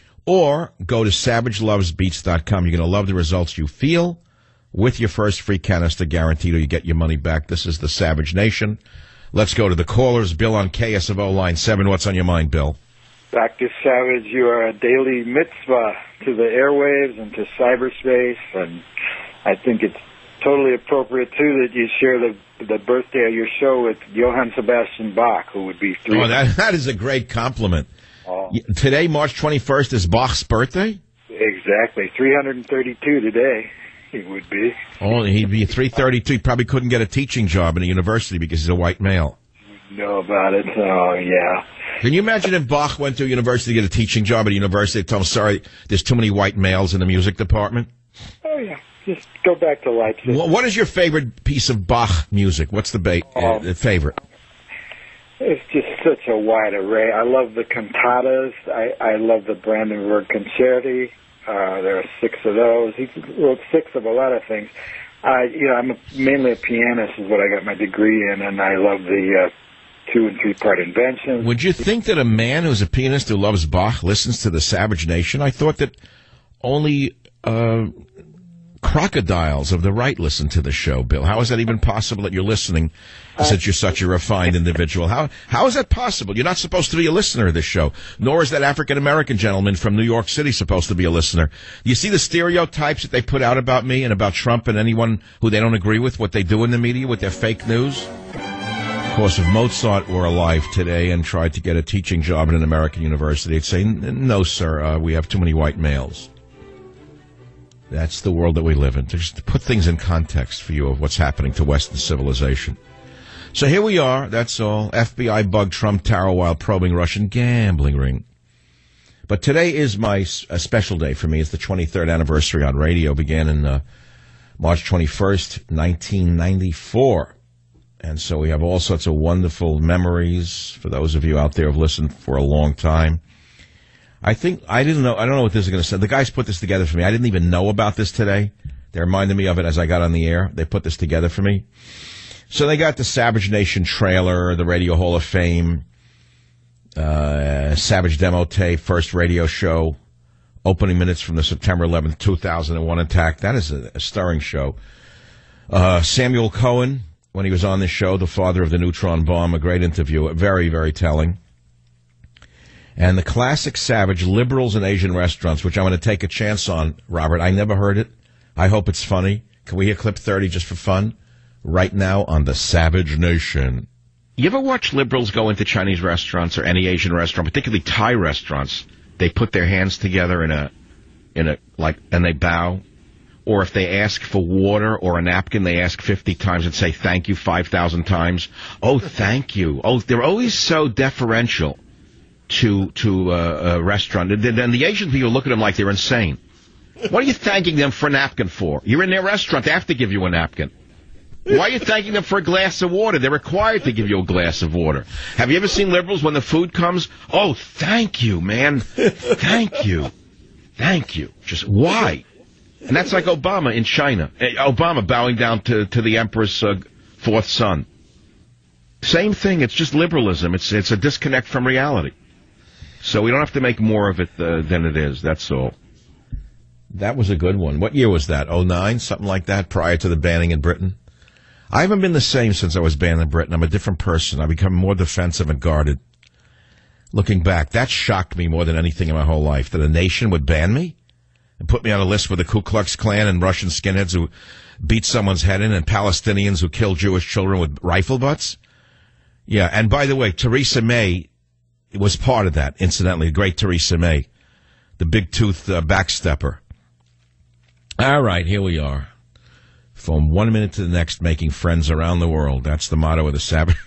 Speaker 2: or go to savage loves beets dot com. You're going to love the results you feel with your first free canister guaranteed, or you get your money back. This is the Savage Nation. Let's go to the callers. Bill on K S of O line seven. What's on your mind, Bill?
Speaker 15: Doctor Savage, you are a daily mitzvah to the airwaves and to cyberspace, and I think it's totally appropriate, too, that you share the the birthday of your show with Johann Sebastian Bach, who would be three.
Speaker 2: Oh, that, that is a great compliment. Oh. Today, March twenty-first, is Bach's birthday?
Speaker 15: Exactly. three hundred thirty-two today, he would be.
Speaker 2: Oh, he'd be three thirty-two. He probably couldn't get a teaching job in a university because he's a white male.
Speaker 15: You know about it. Oh, yeah.
Speaker 2: Can you imagine if Bach went to a university to get a teaching job at a university and tell him, sorry, there's too many white males in the music department?
Speaker 15: Oh, yeah. Just go back to Leipzig.
Speaker 2: What is your favorite piece of Bach music? What's the ba- uh,
Speaker 15: um,
Speaker 2: favorite?
Speaker 15: It's just such a wide array. I love the cantatas. I, I love the Brandenburg Concerti. Uh, there are six of those. He wrote six of a lot of things. I, you know, I'm a, mainly a pianist is what I got my degree in, and I love the uh, two and three part inventions.
Speaker 2: Would you think that a man who's a pianist who loves Bach listens to the Savage Nation? I thought that only uh, crocodiles of the right listen to the show, Bill. How is that even possible that you're listening since you're such a refined individual? How How is that possible? You're not supposed to be a listener of this show, nor is that African-American gentleman from New York City supposed to be a listener. You see the stereotypes that they put out about me and about Trump and anyone who they don't agree with, what they do in the media with their fake news? Of course, if Mozart were alive today and tried to get a teaching job at an American university, they'd say, no, sir, uh, we have too many white males. That's the world that we live in. To just put things in context for you of what's happening to Western civilization. So here we are, that's all. F B I bugged Trump Tower while probing Russian gambling ring. But today is my a special day for me. It's the twenty-third anniversary on radio. Began in uh, March twenty-first, nineteen ninety-four. And so we have all sorts of wonderful memories for those of you out there who've listened for a long time. I think, I didn't know, I don't know what this is going to say. The guys put this together for me. I didn't even know about this today. They reminded me of it as I got on the air. They put this together for me. So they got the Savage Nation trailer, the Radio Hall of Fame, Uh, Savage Demo Tape, first radio show, opening minutes from the September eleventh, two thousand one attack. That is a, a stirring show. Uh, Samuel Cohen, when he was on the show, the father of the neutron bomb, a great interview, very, very telling. And the classic Savage, Liberals in Asian Restaurants, which I'm going to take a chance on, Robert. I never heard it. I hope it's funny. Can we hear clip thirty just for fun? Right now on the Savage Nation. You ever watch liberals go into Chinese restaurants or any Asian restaurant, particularly Thai restaurants? They put their hands together in a, in a, like, and they bow. Or if they ask for water or a napkin, they ask fifty times and say thank you five thousand times. Oh, thank you. Oh, they're always so deferential to, to uh, a restaurant. And then the Asian people look at them like they're insane. What are you thanking them for a napkin for? You're in their restaurant. They have to give you a napkin. Why are you thanking them for a glass of water? They're required to give you a glass of water. Have you ever seen liberals when the food comes? Oh, thank you, man. Thank you. Thank you. Just why? And that's like Obama in China. Obama bowing down to, to the emperor's uh, fourth son. Same thing. It's just liberalism. It's, it's a disconnect from reality. So we don't have to make more of it uh, than it is. That's all. That was a good one. What year was that? oh nine? Something like that, prior to the banning in Britain? I haven't been the same since I was banned in Britain. I'm a different person. I've become more defensive and guarded. Looking back, that shocked me more than anything in my whole life, that a nation would ban me and put me on a list with the Ku Klux Klan and Russian skinheads who beat someone's head in and Palestinians who kill Jewish children with rifle butts. Yeah, and by the way, Theresa May was part of that, incidentally, the great Theresa May, the big-toothed uh, backstepper. All right, here we are. From one minute to the next, making friends around the world. That's the motto of the Savage,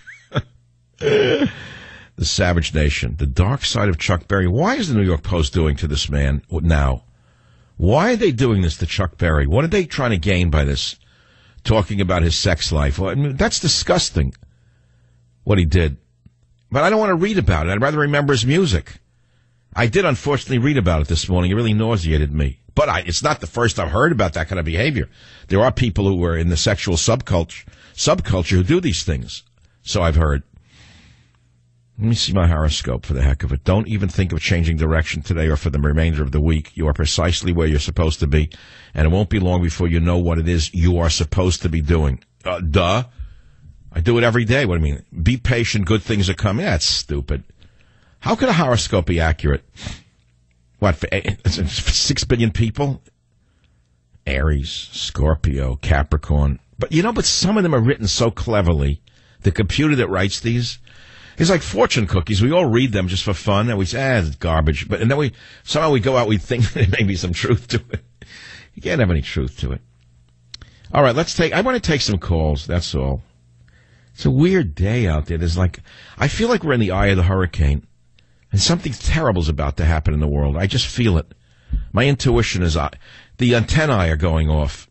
Speaker 2: the Savage Nation. The dark side of Chuck Berry. Why is the New York Post doing to this man now? Why are they doing this to Chuck Berry? What are they trying to gain by this? Talking about his sex life. Well, I mean, that's disgusting, what he did. But I don't want to read about it. I'd rather remember his music. I did, unfortunately, read about it this morning. It really nauseated me. But I, it's not the first I've heard about that kind of behavior. There are people who are in the sexual subculture, subculture who do these things. So I've heard. Let me see my horoscope for the heck of it. Don't even think of changing direction today or for the remainder of the week. You are precisely where you're supposed to be, and it won't be long before you know what it is you are supposed to be doing. Uh, duh. I do it every day. What do you mean? Be patient. Good things are coming. That's stupid. How could a horoscope be accurate? What, for, for six billion people? Aries, Scorpio, Capricorn. But, you know, but some of them are written so cleverly. The computer that writes these is like fortune cookies. We all read them just for fun, and we say, ah, it's garbage. But and then we somehow we go out, we think there may be some truth to it. You can't have any truth to it. All right, let's take, I want to take some calls, that's all. It's a weird day out there. There's like, I feel like we're in the eye of the hurricane. And something terrible is about to happen in the world. I just feel it. My intuition is, uh, the antennae are going off.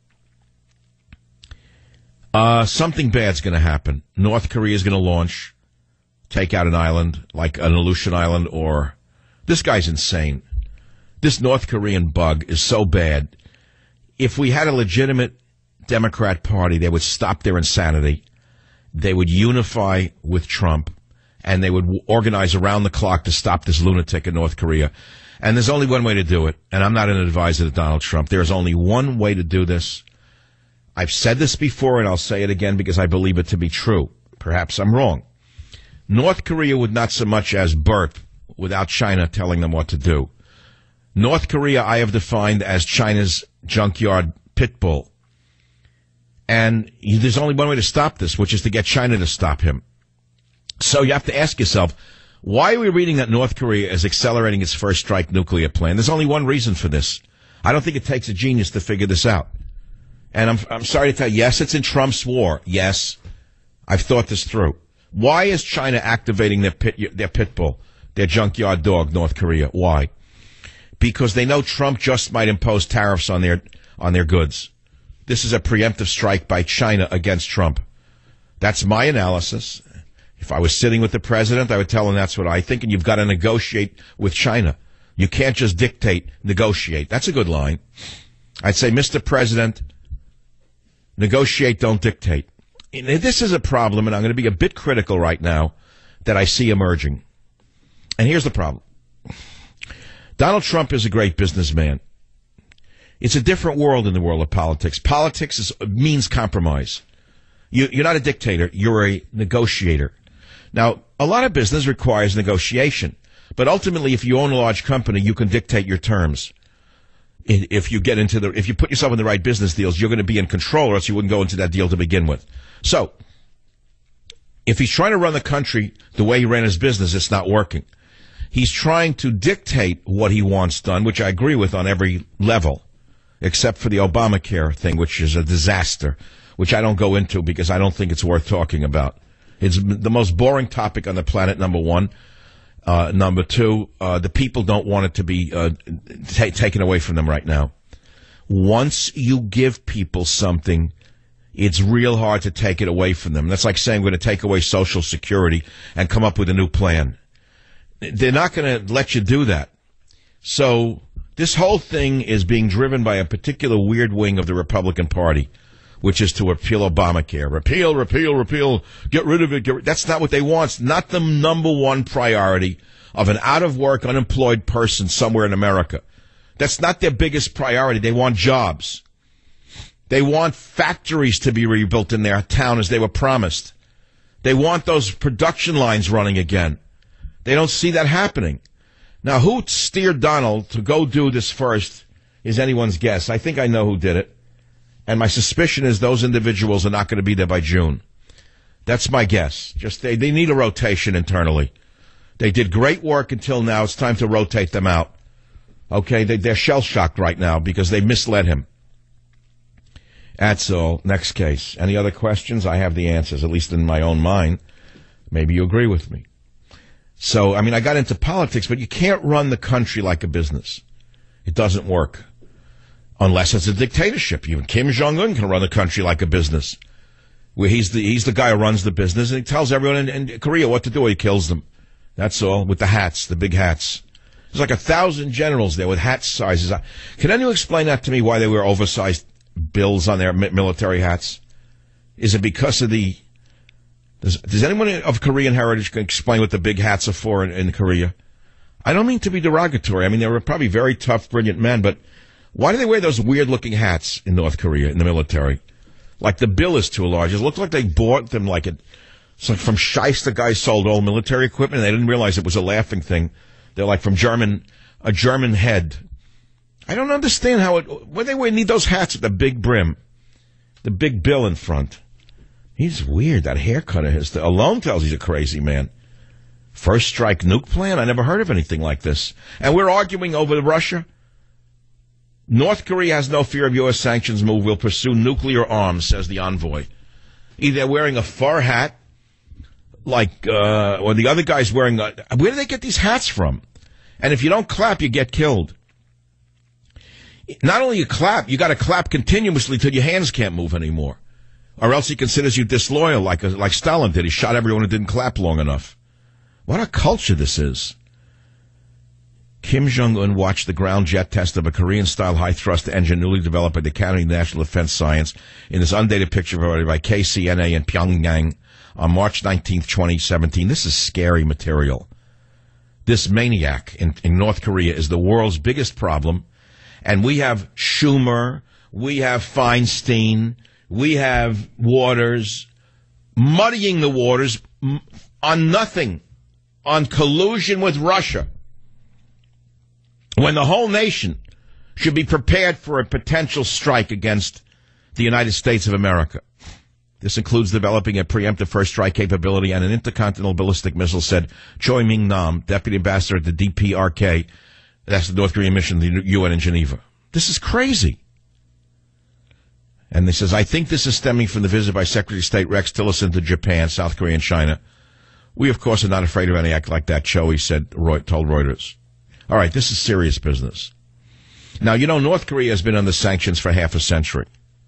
Speaker 2: Uh, something bad's going to happen. North Korea is going to launch, take out an island, like an Aleutian Island, or, this guy's insane. This North Korean bug is so bad. If we had a legitimate Democrat Party, they would stop their insanity. They would unify with Trump. And they would organize around the clock to stop this lunatic in North Korea. And there's only one way to do it. And I'm not an advisor to Donald Trump. There's only one way to do this. I've said this before, and I'll say it again because I believe it to be true. Perhaps I'm wrong. North Korea would not so much as burp without China telling them what to do. North Korea I have defined as China's junkyard pit bull. And there's only one way to stop this, which is to get China to stop him. So you have to ask yourself, why are we reading that North Korea is accelerating its first strike nuclear plan? There's only one reason for this. I don't think it takes a genius to figure this out. And I'm, I'm sorry to tell you, yes, it's in Trump's war. Yes, I've thought this through. Why is China activating their pit, their pit bull, their junkyard dog, North Korea? Why? Because they know Trump just might impose tariffs on their, on their goods. This is a preemptive strike by China against Trump. That's my analysis. If I was sitting with the president, I would tell him that's what I think, and you've got to negotiate with China. You can't just dictate, negotiate. That's a good line. I'd say, Mister President, negotiate, don't dictate. This is a problem, and I'm going to be a bit critical right now, that I see emerging. And here's the problem. Donald Trump is a great businessman. It's a different world in the world of politics. Politics is, means compromise. You, you're not a dictator. You're a negotiator. Now, a lot of business requires negotiation. But ultimately, if you own a large company, you can dictate your terms. If you get into the, if you put yourself in the right business deals, you're going to be in control, or else you wouldn't go into that deal to begin with. So, if he's trying to run the country the way he ran his business, it's not working. He's trying to dictate what he wants done, which I agree with on every level, except for the Obamacare thing, which is a disaster, which I don't go into because I don't think it's worth talking about. It's the most boring topic on the planet, number one. Uh, number two, uh, the people don't want it to be uh, t- taken away from them right now. Once you give people something, it's real hard to take it away from them. That's like saying we're going to take away Social Security and come up with a new plan. They're not going to let you do that. So this whole thing is being driven by a particular weird wing of the Republican Party, which is to repeal Obamacare. Repeal, repeal, repeal, get rid of it. Get rid- That's not what they want. It's not the number one priority of an out-of-work, unemployed person somewhere in America. That's not their biggest priority. They want jobs. They want factories to be rebuilt in their town as they were promised. They want those production lines running again. They don't see that happening. Now, who steered Donald to go do this first is anyone's guess. I think I know who did it. And my suspicion is those individuals are not going to be there by June. That's my guess. Just they, they need a rotation internally. They did great work until now. It's time to rotate them out. Okay, they, they're shell-shocked right now because they misled him. That's all. Next case. Any other questions? I have the answers, at least in my own mind. Maybe you agree with me. So, I mean, I got into politics, but you can't run the country like a business. It doesn't work. Unless it's a dictatorship. Even Kim Jong-un can run the country like a business. Where he's the he's the guy who runs the business, and he tells everyone in, in Korea what to do, or he kills them. That's all, with the hats, the big hats. There's like a thousand generals there with hat sizes. Can anyone explain that to me, why they wear oversized bills on their military hats? Is it because of the... Does, does anyone of Korean heritage explain what the big hats are for in, in Korea? I don't mean to be derogatory. I mean, they were probably very tough, brilliant men, but why do they wear those weird-looking hats in North Korea, in the military? Like the bill is too large. It looked like they bought them like it, it's like from Scheist, the guy sold old military equipment, and they didn't realize it was a laughing thing. They're like from German, a German head. I don't understand how it, why they wear, need those hats with the big brim, the big bill in front. He's weird. That haircut of his alone tells he's a crazy man. First strike nuke plan? I never heard of anything like this. And we're arguing over Russia? North Korea has no fear of U S sanctions move. Will pursue nuclear arms, says the envoy. Either they're wearing a fur hat, like, uh, or the other guy's wearing a... Where do they get these hats from? And if you don't clap, you get killed. Not only you clap, you got to clap continuously till your hands can't move anymore. Or else he considers you disloyal, like a, like Stalin did. He shot everyone who didn't clap long enough. What a culture this is. Kim Jong-un watched the ground jet test of a Korean-style high-thrust engine newly developed by the Academy of National Defense Science in this undated picture provided by K C N A in Pyongyang on March nineteenth, twenty seventeen. This is scary material. This maniac in, in North Korea is the world's biggest problem. And we have Schumer, we have Feinstein, we have Waters muddying the waters on nothing, on collusion with Russia, when the whole nation should be prepared for a potential strike against the United States of America. This includes developing a preemptive first strike capability and an intercontinental ballistic missile, said Choi Ming-nam, deputy ambassador at the D P R K, that's the North Korean mission to the U N in Geneva. This is crazy. And he says, I think this is stemming from the visit by Secretary of State Rex Tillerson to Japan, South Korea, and China. We, of course, are not afraid of any act like that, Choi said, Roy, told Reuters. All right, this is serious business. Now, you know, North Korea has been under sanctions for half a century.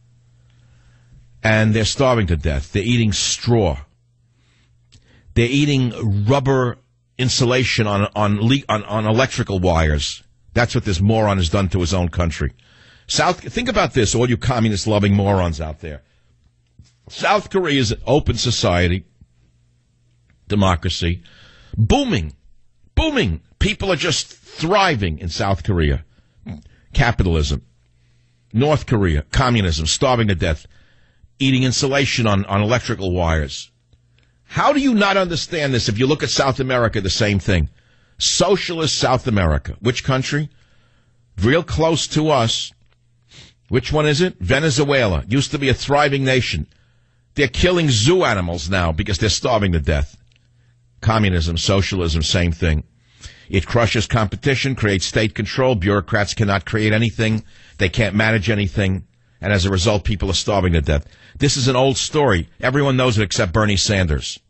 Speaker 2: And they're starving to death. They're eating straw. They're eating rubber insulation on, on, on, on electrical wires. That's what this moron has done to his own country. South, think about this, all you communist-loving morons out there. South Korea is an open society, democracy, booming, booming. People are just thriving in South Korea. Capitalism. North Korea, communism, starving to death, eating insulation on, on electrical wires. How do you not understand this if you look at South America, the same thing? Socialist South America. Which country? Real close to us. Which one is it? Venezuela. Used to be a thriving nation. They're killing zoo animals now because they're starving to death. Communism, socialism, same thing. It crushes competition, creates state control. Bureaucrats cannot create anything. They can't manage anything. And as a result, people are starving to death. This is an old story. Everyone knows it except Bernie Sanders.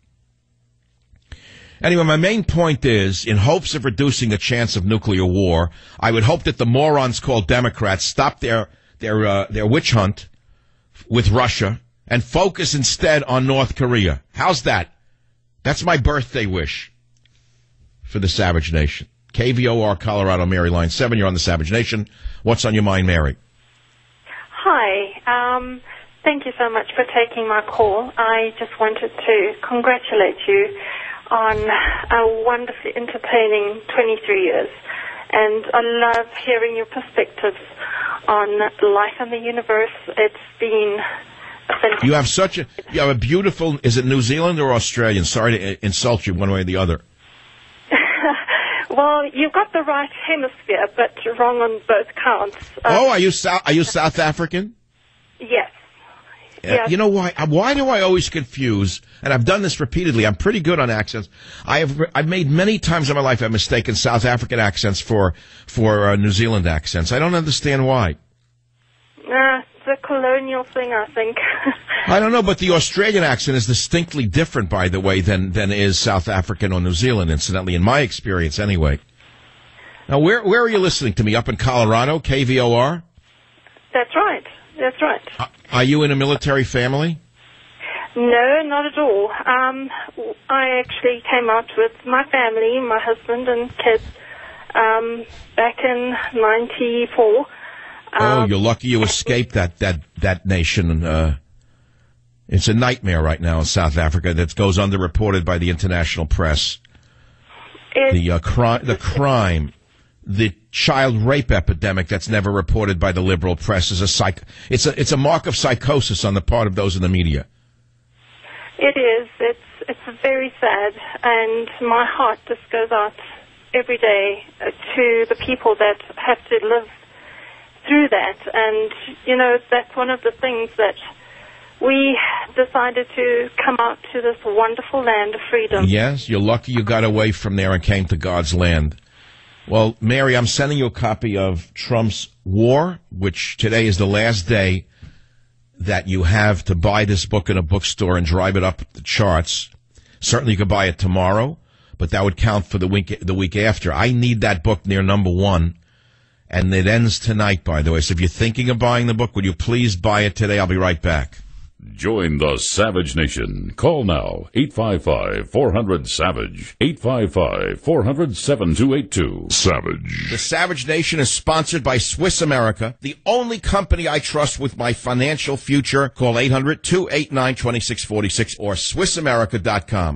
Speaker 2: Anyway, my main point is, in hopes of reducing the chance of nuclear war, I would hope that the morons called Democrats stop their their uh, their witch hunt with Russia and focus instead on North Korea. How's that? That's my birthday wish for the Savage Nation. K V O R, Colorado, Mary, line seven. You're on the Savage Nation. What's on your mind, Mary?
Speaker 16: Hi. Um, thank you so much for taking my call. I just wanted to congratulate you on a wonderfully entertaining twenty-three years. And I love hearing your perspectives on life and the universe. It's been a fantastic...
Speaker 2: You have such a, you have a beautiful, is it New Zealand or Australian? Sorry to insult you one way or the other.
Speaker 16: Well, you've got the right hemisphere, but wrong on both counts. Um,
Speaker 2: oh, are you South, are you South African?
Speaker 16: Yes.
Speaker 2: Uh,
Speaker 16: yes.
Speaker 2: You know why? Why do I always confuse? And I've done this repeatedly. I'm pretty good on accents. I have. I've made many times in my life. I've mistaken South African accents for for uh, New Zealand accents. I don't understand why.
Speaker 16: Uh, it's a colonial thing, I think.
Speaker 2: I don't know, but the Australian accent is distinctly different, by the way, than than is South African or New Zealand. Incidentally, in my experience, anyway. Now, where where are you listening to me? Up in Colorado, K V O R.
Speaker 16: That's right. That's right.
Speaker 2: Uh, are you in a military family?
Speaker 16: No, not at all. Um, I actually came out with my family, my husband and kids, um, back in ninety-four.
Speaker 2: Oh,
Speaker 16: Um,
Speaker 2: you're lucky you escaped that that that nation. Uh, it's a nightmare right now in South Africa that goes underreported by the international press.
Speaker 16: It,
Speaker 2: the uh, crime, the crime, the child rape epidemic that's never reported by the liberal press is a psych. It's a it's a mark of psychosis on the part of those in the media.
Speaker 16: It is. It's it's very sad, and my heart just goes out every day to the people that have to live through that. And, you know, that's one of the things that we decided to come out to this wonderful land of freedom.
Speaker 2: Yes, you're lucky you got away from there and came to God's land. Well, Mary, I'm sending you a copy of Trump's War, which today is the last day that you have to buy this book in a bookstore and drive it up the charts. Certainly you could buy it tomorrow, but that would count for the week the week after. I need that book near number one, and it ends tonight, by the way. So if you're thinking of buying the book, would you please buy it today? I'll be right back.
Speaker 1: Join the Savage Nation. Call now, eight five five, four hundred, SAVAGE, eight five five, four hundred, seven two eight two. Savage.
Speaker 2: The Savage Nation is sponsored by Swiss America, the only company I trust with my financial future. Call eight hundred, two eight nine, two six four six or Swiss America dot com.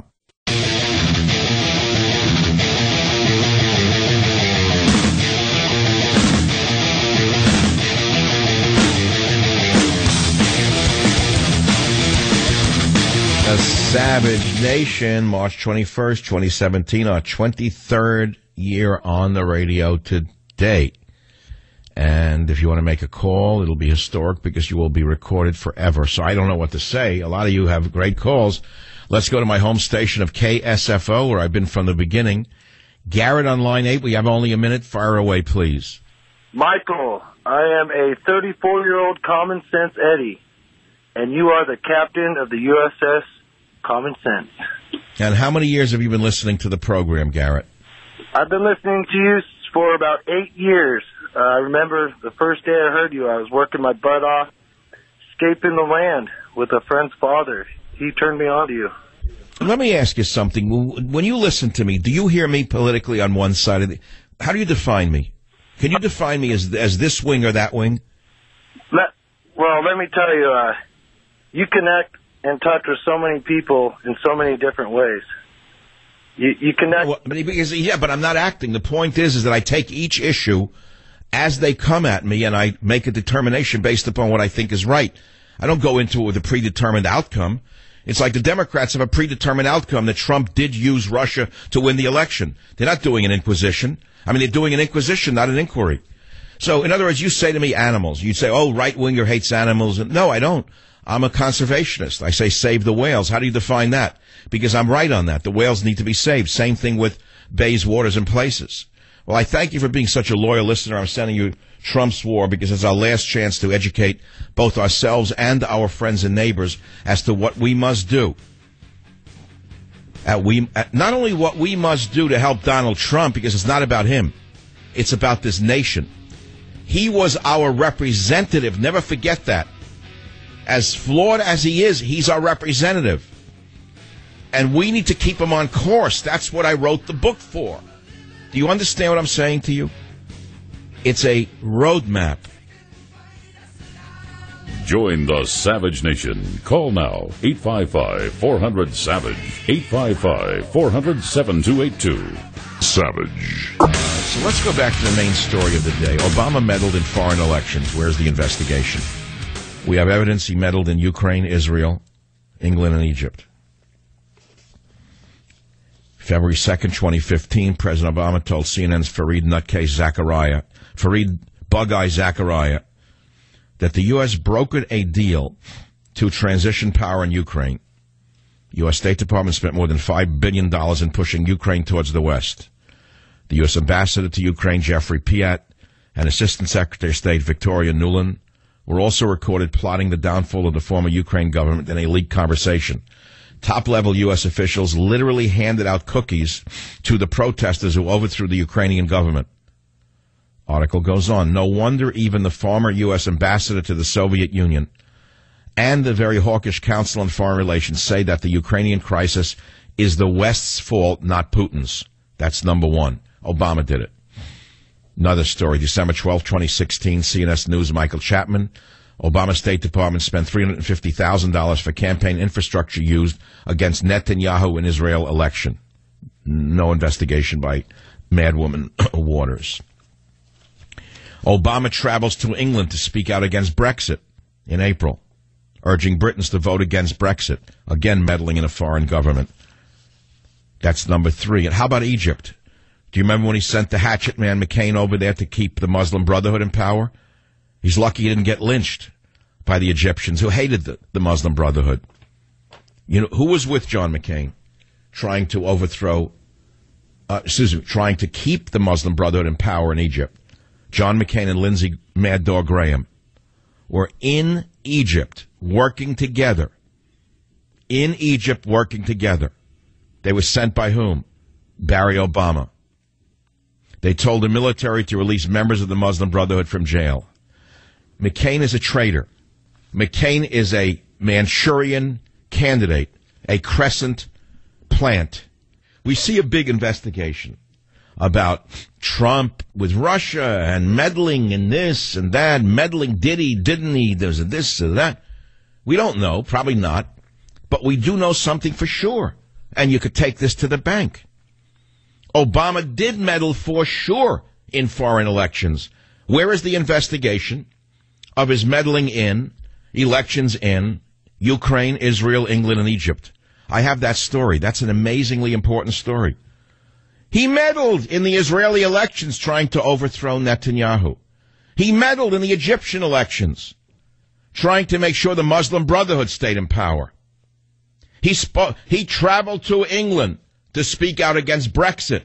Speaker 2: The Savage Nation, March twenty-first, twenty seventeen, our twenty-third year on the radio today. And if you want to make a call, it'll be historic because you will be recorded forever. So I don't know what to say. A lot of you have great calls. Let's go to my home station of K S F O, where I've been from the beginning. Garrett on line eight. We have only a minute. Fire away, please.
Speaker 17: Michael, I am a thirty-four-year-old Common Sense Eddie, and you are the captain of the U S S Common Sense.
Speaker 2: And how many years have you been listening to the program, Garrett?
Speaker 17: I've been listening to you for about eight years. Uh, I remember the first day I heard you, I was working my butt off, escaping the land with a friend's father. He turned me on to you.
Speaker 2: Let me ask you something. When you listen to me, do you hear me politically on one side of the... How do you define me? Can you define me as as this wing or that wing?
Speaker 17: Let, well, let me tell you, uh, you connect and touch with so many people in so many different ways. You, you cannot.
Speaker 2: Well, but because, yeah, but I'm not acting. The point is, is that I take each issue as they come at me, and I make a determination based upon what I think is right. I don't go into it with a predetermined outcome. It's like the Democrats have a predetermined outcome that Trump did use Russia to win the election. They're not doing an inquisition. I mean, they're doing an inquisition, not an inquiry. So, in other words, you say to me animals. You say, oh, right-winger hates animals. No, I don't. I'm a conservationist. I say save the whales. How do you define that? Because I'm right on that. The whales need to be saved. Same thing with bays, waters, and places. Well, I thank you for being such a loyal listener. I'm sending you Trump's War because it's our last chance to educate both ourselves and our friends and neighbors as to what we must do. At we, at not only what we must do to help Donald Trump, because it's not about him. It's about this nation. He was our representative. Never forget that. As flawed as he is, he's our representative. And we need to keep him on course. That's what I wrote the book for. Do you understand what I'm saying to you? It's a roadmap.
Speaker 1: Join the Savage Nation. Call now, eight five five, four hundred, SAVAGE, eight five five, four hundred, seven two eight two. Savage.
Speaker 2: So let's go back to the main story of the day. Obama meddled in foreign elections. Where's the investigation? We have evidence he meddled in Ukraine, Israel, England, and Egypt. February second, twenty fifteen, President Obama told C N N's Fareed Nutcase Zakaria, Fareed Bug-Eye Zakaria, that the U S brokered a deal to transition power in Ukraine. U S State Department spent more than five billion dollars in pushing Ukraine towards the West. The U S Ambassador to Ukraine, Jeffrey Piat, and Assistant Secretary of State Victoria Nuland were also recorded plotting the downfall of the former Ukraine government in a leaked conversation. Top-level U S officials literally handed out cookies to the protesters who overthrew the Ukrainian government. Article goes on. No wonder even the former U S ambassador to the Soviet Union and the very hawkish Council on Foreign Relations say that the Ukrainian crisis is the West's fault, not Putin's. That's number one. Obama did it. Another story, December twelfth, twenty sixteen, C N S News, Michael Chapman. Obama State Department spent three hundred fifty thousand dollars for campaign infrastructure used against Netanyahu in Israel election. No investigation by Madwoman Waters. Obama travels to England to speak out against Brexit in April, urging Britons to vote against Brexit, again meddling in a foreign government. That's number three. And how about Egypt? Do you remember when he sent the hatchet man McCain over there to keep the Muslim Brotherhood in power? He's lucky he didn't get lynched by the Egyptians who hated the, the Muslim Brotherhood. You know, who was with John McCain trying to overthrow, uh, excuse me, trying to keep the Muslim Brotherhood in power in Egypt? John McCain and Lindsey Mad Dog Graham were in Egypt working together. In Egypt working together. They were sent by whom? Barry Obama. They told the military to release members of the Muslim Brotherhood from jail. McCain is a traitor. McCain is a Manchurian candidate, a crescent plant. We see a big investigation about Trump with Russia and meddling in this and that, meddling, did he, didn't he, there's a this or that. We don't know, probably not, but we do know something for sure, and you could take this to the bank. Obama did meddle for sure in foreign elections. Where is the investigation of his meddling in elections in Ukraine, Israel, England, and Egypt? I have that story. That's an amazingly important story. He meddled in the Israeli elections trying to overthrow Netanyahu. He meddled in the Egyptian elections trying to make sure the Muslim Brotherhood stayed in power. He spoke, he traveled to England to speak out against Brexit.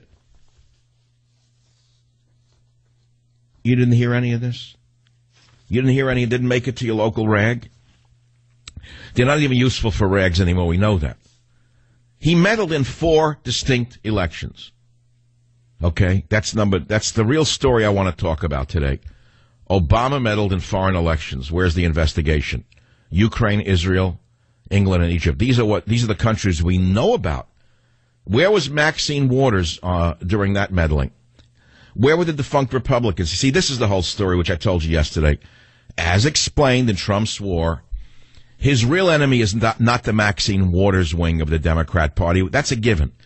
Speaker 2: You didn't hear any of this? You didn't hear any, didn't make it to your local rag? They're not even useful for rags anymore, we know that. He meddled in four distinct elections. Okay, that's number, that's the real story I want to talk about today. Obama meddled in foreign elections. Where's the investigation? Ukraine, Israel, England, and Egypt. These are what, these are the countries we know about. Where was Maxine Waters uh, during that meddling? Where were the defunct Republicans? You see, this is the whole story, which I told you yesterday. As explained in Trump's war, his real enemy is not, not the Maxine Waters wing of the Democrat Party. That's a given.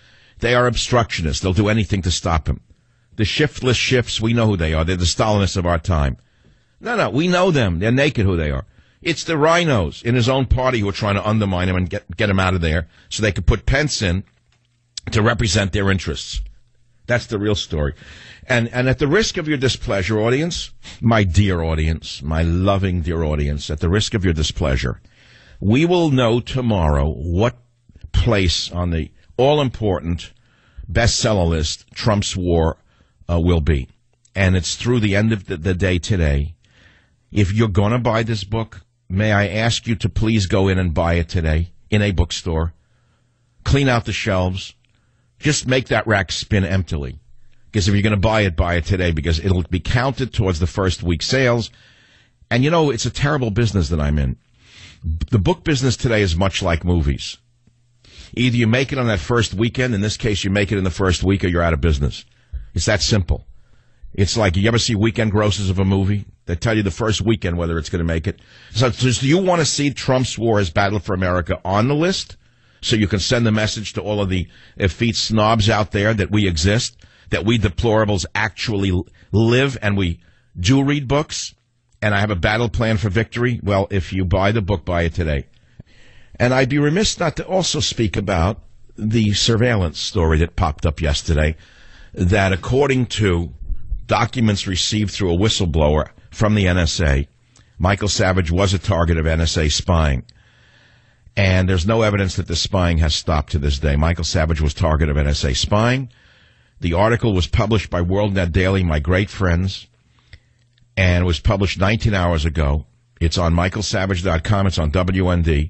Speaker 2: They are obstructionists. They'll do anything to stop him. The shiftless shifts, we know who they are. They're the Stalinists of our time. No, no, we know them. They're naked who they are. It's the rhinos in his own party who are trying to undermine him and get, get him out of there so they could put Pence in to represent their interests. That's the real story. And and at the risk of your displeasure, audience, my dear audience, my loving dear audience, at the risk of your displeasure, we will know tomorrow what place on the all-important bestseller list Trump's war uh, will be. And it's through the end of the, the day today. If you're going to buy this book, may I ask you to please go in and buy it today in a bookstore. Clean out the shelves. Just make that rack spin emptily. Because if you're going to buy it, buy it today, because it'll be counted towards the first week's sales. And, you know, it's a terrible business that I'm in. The book business today is much like movies. Either you make it on that first weekend, in this case you make it in the first week, or you're out of business. It's that simple. It's like, you ever see weekend grosses of a movie? They tell you the first weekend whether it's going to make it. So, so do you want to see Trump's War as Battle for America on the list? So you can send the message to all of the effete snobs out there that we exist, that we deplorables actually live and we do read books, and I have a battle plan for victory? Well, if you buy the book, buy it today. And I'd be remiss not to also speak about the surveillance story that popped up yesterday, that according to documents received through a whistleblower from the N S A, Michael Savage was a target of N S A spying. And there's no evidence that the spying has stopped to this day. Michael Savage was target of N S A spying. The article was published by WorldNet Daily, my great friends, and was published nineteen hours ago. It's on michael savage dot com. It's on W N D.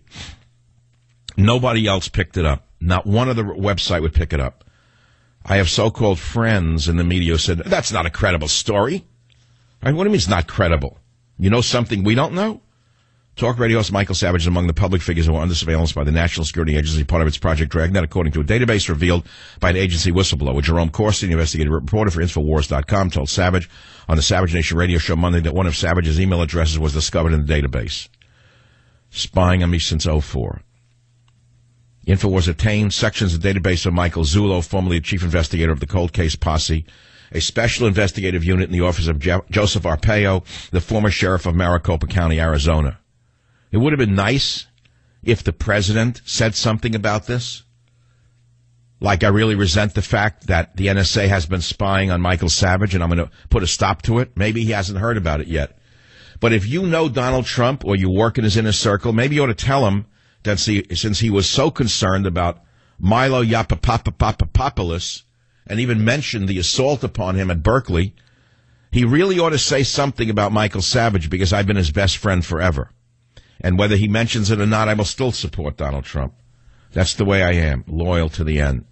Speaker 2: Nobody else picked it up. Not one other website would pick it up. I have so-called friends in the media who said, that's not a credible story. I mean, what do you mean it's not credible? You know something we don't know? Talk radio host Michael Savage is among the public figures who are under surveillance by the National Security Agency, part of its Project Dragnet, according to a database revealed by an agency whistleblower. Jerome Corsi, an investigative reporter for Infowars dot com, told Savage on the Savage Nation radio show Monday that one of Savage's email addresses was discovered in the database. Spying on me since oh four. Infowars obtained sections of the database of Michael Zullo, formerly the chief investigator of the Cold Case Posse, a special investigative unit in the office of Jo- Joseph Arpaio, the former sheriff of Maricopa County, Arizona. It would have been nice if the president said something about this. Like, I really resent the fact that the N S A has been spying on Michael Savage, and I'm going to put a stop to it. Maybe he hasn't heard about it yet. But if you know Donald Trump or you work in his inner circle, maybe you ought to tell him that since he was so concerned about Milo Yiannopoulos and even mentioned the assault upon him at Berkeley, he really ought to say something about Michael Savage, because I've been his best friend forever. And whether he mentions it or not, I will still support Donald Trump. That's the way I am, loyal to the end.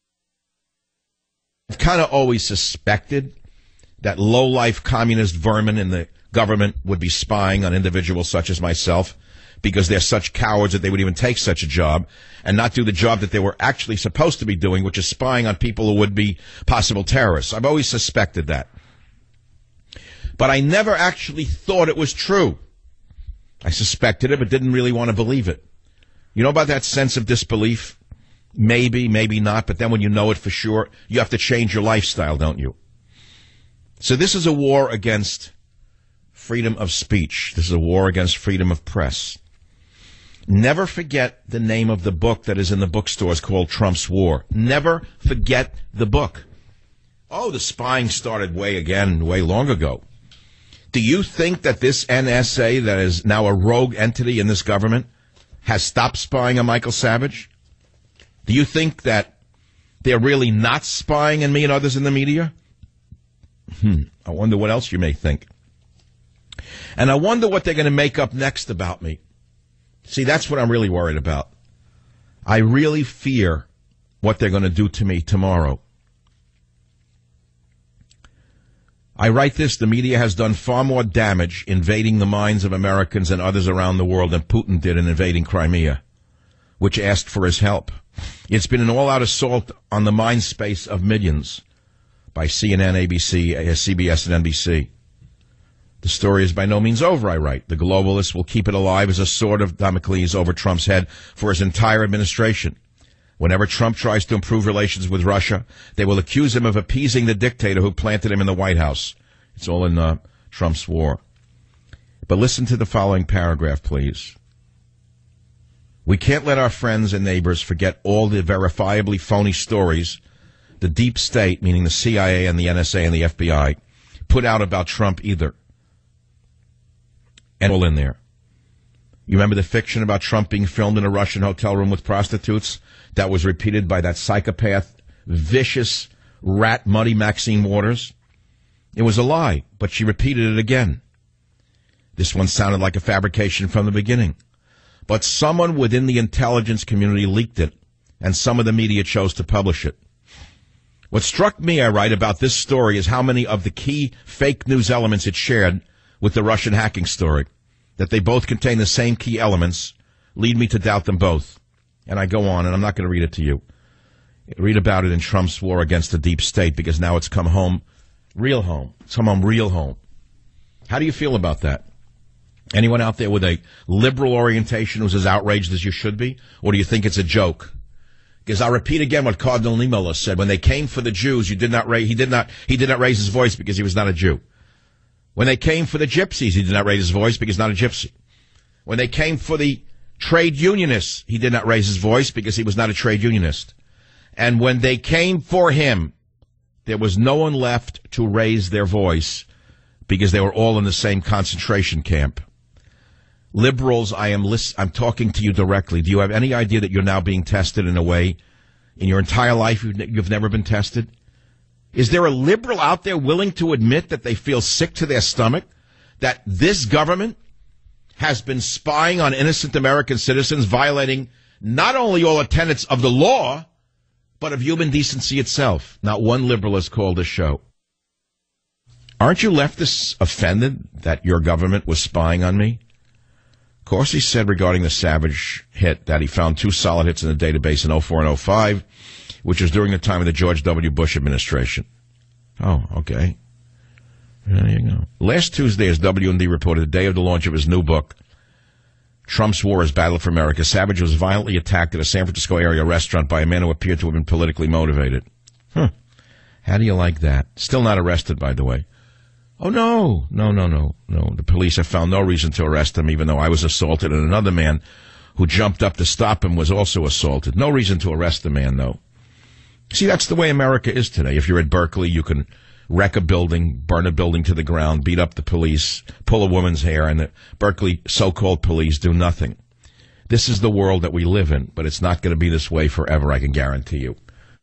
Speaker 2: I've kind of always suspected that low-life communist vermin in the government would be spying on individuals such as myself, because they're such cowards that they would even take such a job and not do the job that they were actually supposed to be doing, which is spying on people who would be possible terrorists. I've always suspected that. But I never actually thought it was true. I suspected it, but didn't really want to believe it. You know about that sense of disbelief? Maybe, maybe not, but then when you know it for sure, you have to change your lifestyle, don't you? So this is a war against freedom of speech. This is a war against freedom of press. Never forget the name of the book that is in the bookstores called Trump's War. Never forget the book. Oh, the spying started way again, way long ago. Do you think that this N S A, that is now a rogue entity in this government, has stopped spying on Michael Savage? Do you think that they're really not spying on me and others in the media? Hmm. I wonder what else you may think. And I wonder what they're going to make up next about me. See, that's what I'm really worried about. I really fear what they're going to do to me tomorrow. I write this, the media has done far more damage invading the minds of Americans and others around the world than Putin did in invading Crimea, which asked for his help. It's been an all-out assault on the mind space of millions by C N N, A B C, C B S, and N B C. The story is by no means over, I write. The globalists will keep it alive as a sword of Damocles over Trump's head for his entire administration. Whenever Trump tries to improve relations with Russia, they will accuse him of appeasing the dictator who planted him in the White House. It's all in uh, Trump's war. But listen to the following paragraph, please. We can't let our friends and neighbors forget all the verifiably phony stories the deep state, meaning the C I A and the N S A and the F B I, put out about Trump either. And all in there. You remember the fiction about Trump being filmed in a Russian hotel room with prostitutes? That was repeated by that psychopath, vicious rat muddy Maxine Waters. It was a lie, but she repeated it again. This one sounded like a fabrication from the beginning. But someone within the intelligence community leaked it, and some of the media chose to publish it. What struck me, I write, about this story is how many of the key fake news elements it shared with the Russian hacking story, that they both contain the same key elements, lead me to doubt them both. And I go on, and I'm not going to read it to you. Read about it in Trump's war against the deep state, because now it's come home, real home. It's come home real home. How do you feel about that? Anyone out there with a liberal orientation who's as outraged as you should be? Or do you think it's a joke? Because I'll repeat again what Cardinal Niemöller said. When they came for the Jews, you did not ra- he did not he did not raise his voice because he was not a Jew. When they came for the gypsies, he did not raise his voice because he's not a gypsy. When they came for the trade unionists, he did not raise his voice because he was not a trade unionist. And when they came for him, there was no one left to raise their voice because they were all in the same concentration camp. Liberals, I am list- I'm talking to you directly. Do you have any idea that you're now being tested in a way in your entire life you've, ne- you've never been tested? Is there a liberal out there willing to admit that they feel sick to their stomach, that this government has been spying on innocent American citizens, violating not only all the tenets of the law, but of human decency itself? Not one liberal has called this show. Aren't you leftists offended that your government was spying on me? Corsi said regarding the Savage hit that he found two solid hits in the database in oh four and oh five, which was during the time of the George W. Bush administration. Oh, okay. There you go. Last Tuesday, as W and D reported, the day of the launch of his new book, Trump's War is Battle for America, Savage was violently attacked at a San Francisco area restaurant by a man who appeared to have been politically motivated. Huh. How do you like that? Still not arrested, by the way. Oh, no, no, no, no, no. The police have found no reason to arrest him, even though I was assaulted, and another man who jumped up to stop him was also assaulted. No reason to arrest the man, though. See, that's the way America is today. If you're at Berkeley, you can wreck a building, burn a building to the ground, beat up the police, pull a woman's hair, and the Berkeley so-called police do nothing. This is the world that we live in, but it's not going to be this way forever, I can guarantee you.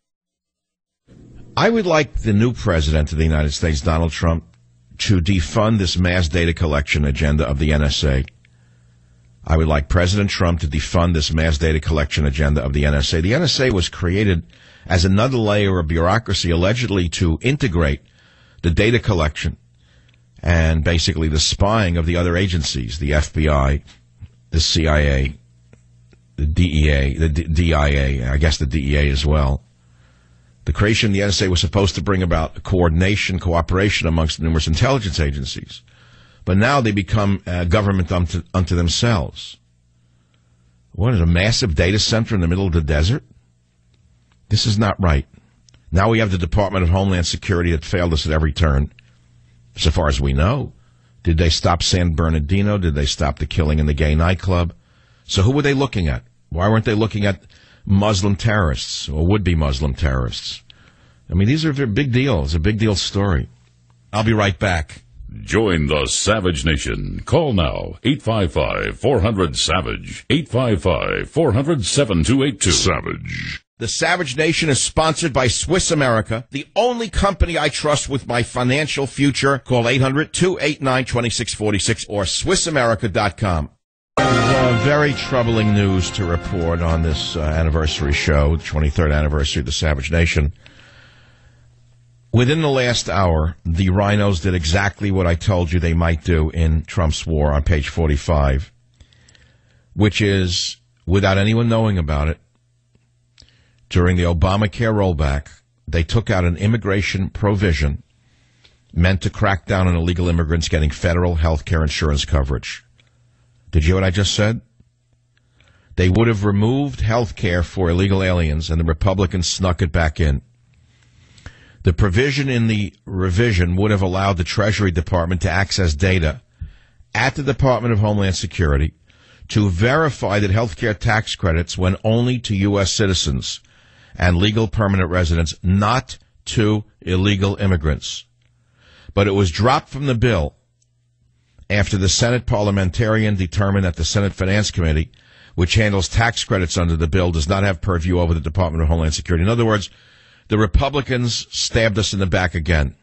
Speaker 2: I would like the new president of the United States, Donald Trump, to defund this mass data collection agenda of the N S A. I would like President Trump to defund this mass data collection agenda of the N S A. The N S A was created as another layer of bureaucracy, allegedly to integrate the data collection and basically the spying of the other agencies, the F B I, the C I A, the D E A, the D I A, I guess the D E A as well. The creation of the N S A was supposed to bring about coordination, cooperation amongst numerous intelligence agencies. But now they become a government unto, unto themselves. What is a massive data center in the middle of the desert? This is not right. Now we have the Department of Homeland Security that failed us at every turn. So far as we know, did they stop San Bernardino? Did they stop the killing in the gay nightclub? So who were they looking at? Why weren't they looking at Muslim terrorists or would-be Muslim terrorists? I mean, these are a big deal. It's a big deal story. I'll be right back.
Speaker 1: Join the Savage Nation. Call now, eight five five, four hundred, SAVAGE, eight five five, four hundred, seven two eight two. Savage.
Speaker 2: The Savage Nation is sponsored by Swiss America, the only company I trust with my financial future. Call eight hundred, two eight nine, two six four six or Swiss America dot com. Uh, very troubling news to report on this uh, anniversary show, the twenty-third anniversary of the Savage Nation. Within the last hour, the rhinos did exactly what I told you they might do in Trump's war on page forty-five, which is, without anyone knowing about it, during the Obamacare rollback, they took out an immigration provision meant to crack down on illegal immigrants getting federal health care insurance coverage. Did you hear what I just said? they would have removed health care for illegal aliens, and the Republicans snuck it back in. The provision in the revision would have allowed the Treasury Department to access data at the Department of Homeland Security to verify that health care tax credits went only to U S citizens and legal permanent residents, not to illegal immigrants. But it was dropped from the bill after the Senate parliamentarian determined that the Senate Finance Committee, which handles tax credits under the bill, does not have purview over the Department of Homeland Security. In other words, the Republicans stabbed us in the back again.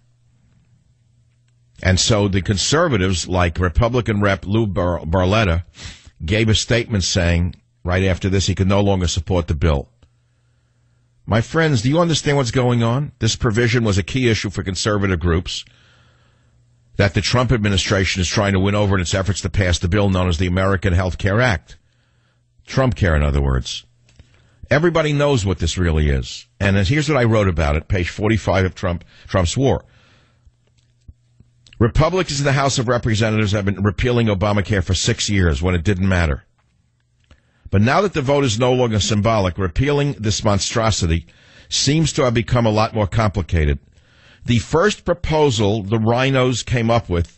Speaker 2: And so the conservatives, like Republican Rep Lou Bar- Barletta, gave a statement saying, right after this, he could no longer support the bill. My friends, do you understand what's going on? This provision was a key issue for conservative groups that the Trump administration is trying to win over in its efforts to pass the bill known as the American Health Care Act. Trump Care, in other words. Everybody knows what this really is. And here's what I wrote about it, page forty-five of Trump Trump's War. Republicans in the House of Representatives have been repealing Obamacare for six years when it didn't matter. But now that the vote is no longer symbolic, repealing this monstrosity seems to have become a lot more complicated. The first proposal the rhinos came up with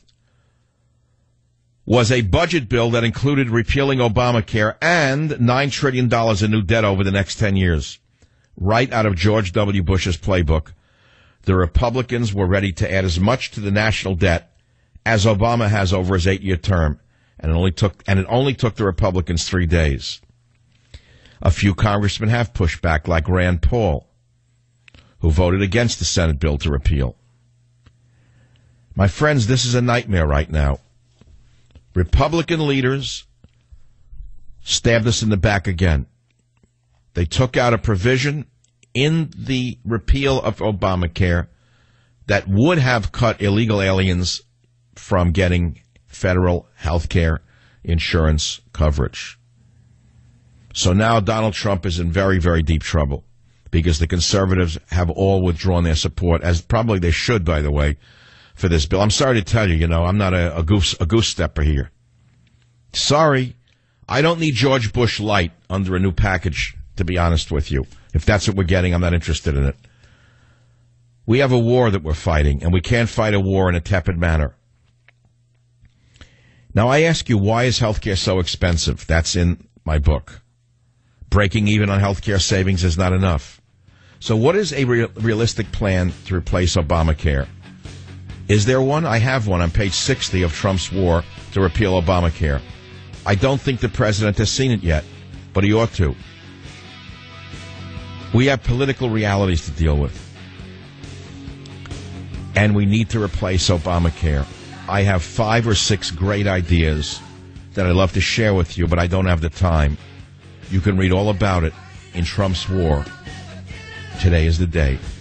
Speaker 2: was a budget bill that included repealing Obamacare and nine trillion dollars in new debt over the next ten years. Right out of George W. Bush's playbook, the Republicans were ready to add as much to the national debt as Obama has over his eight-year term, and it only took and it only took the Republicans three days. A few congressmen have pushed back, like Rand Paul, who voted against the Senate bill to repeal. My friends, this is a nightmare right now. Republican leaders stabbed us in the back again. They took out a provision in the repeal of Obamacare that would have cut illegal aliens from getting federal health care insurance coverage. So now Donald Trump is in very, very deep trouble because the conservatives have all withdrawn their support, as probably they should, by the way, for this bill. I'm sorry to tell you, you know, I'm not a, a goose a goose stepper here. Sorry. I don't need George Bush light under a new package, to be honest with you. If that's what we're getting, I'm not interested in it. We have a war that we're fighting, and we can't fight a war in a tepid manner. Now, I ask you, why is healthcare so expensive? That's in my book. Breaking even on healthcare savings is not enough. So what is a real, realistic plan to replace Obamacare? Is there one? I have one on page sixty of Trump's War to repeal Obamacare. I don't think the president has seen it yet, but he ought to. We have political realities to deal with. And we need to replace Obamacare. I have five or six great ideas that I'd love to share with you, but I don't have the time. You can read all about it in Trump's War. Today is the day.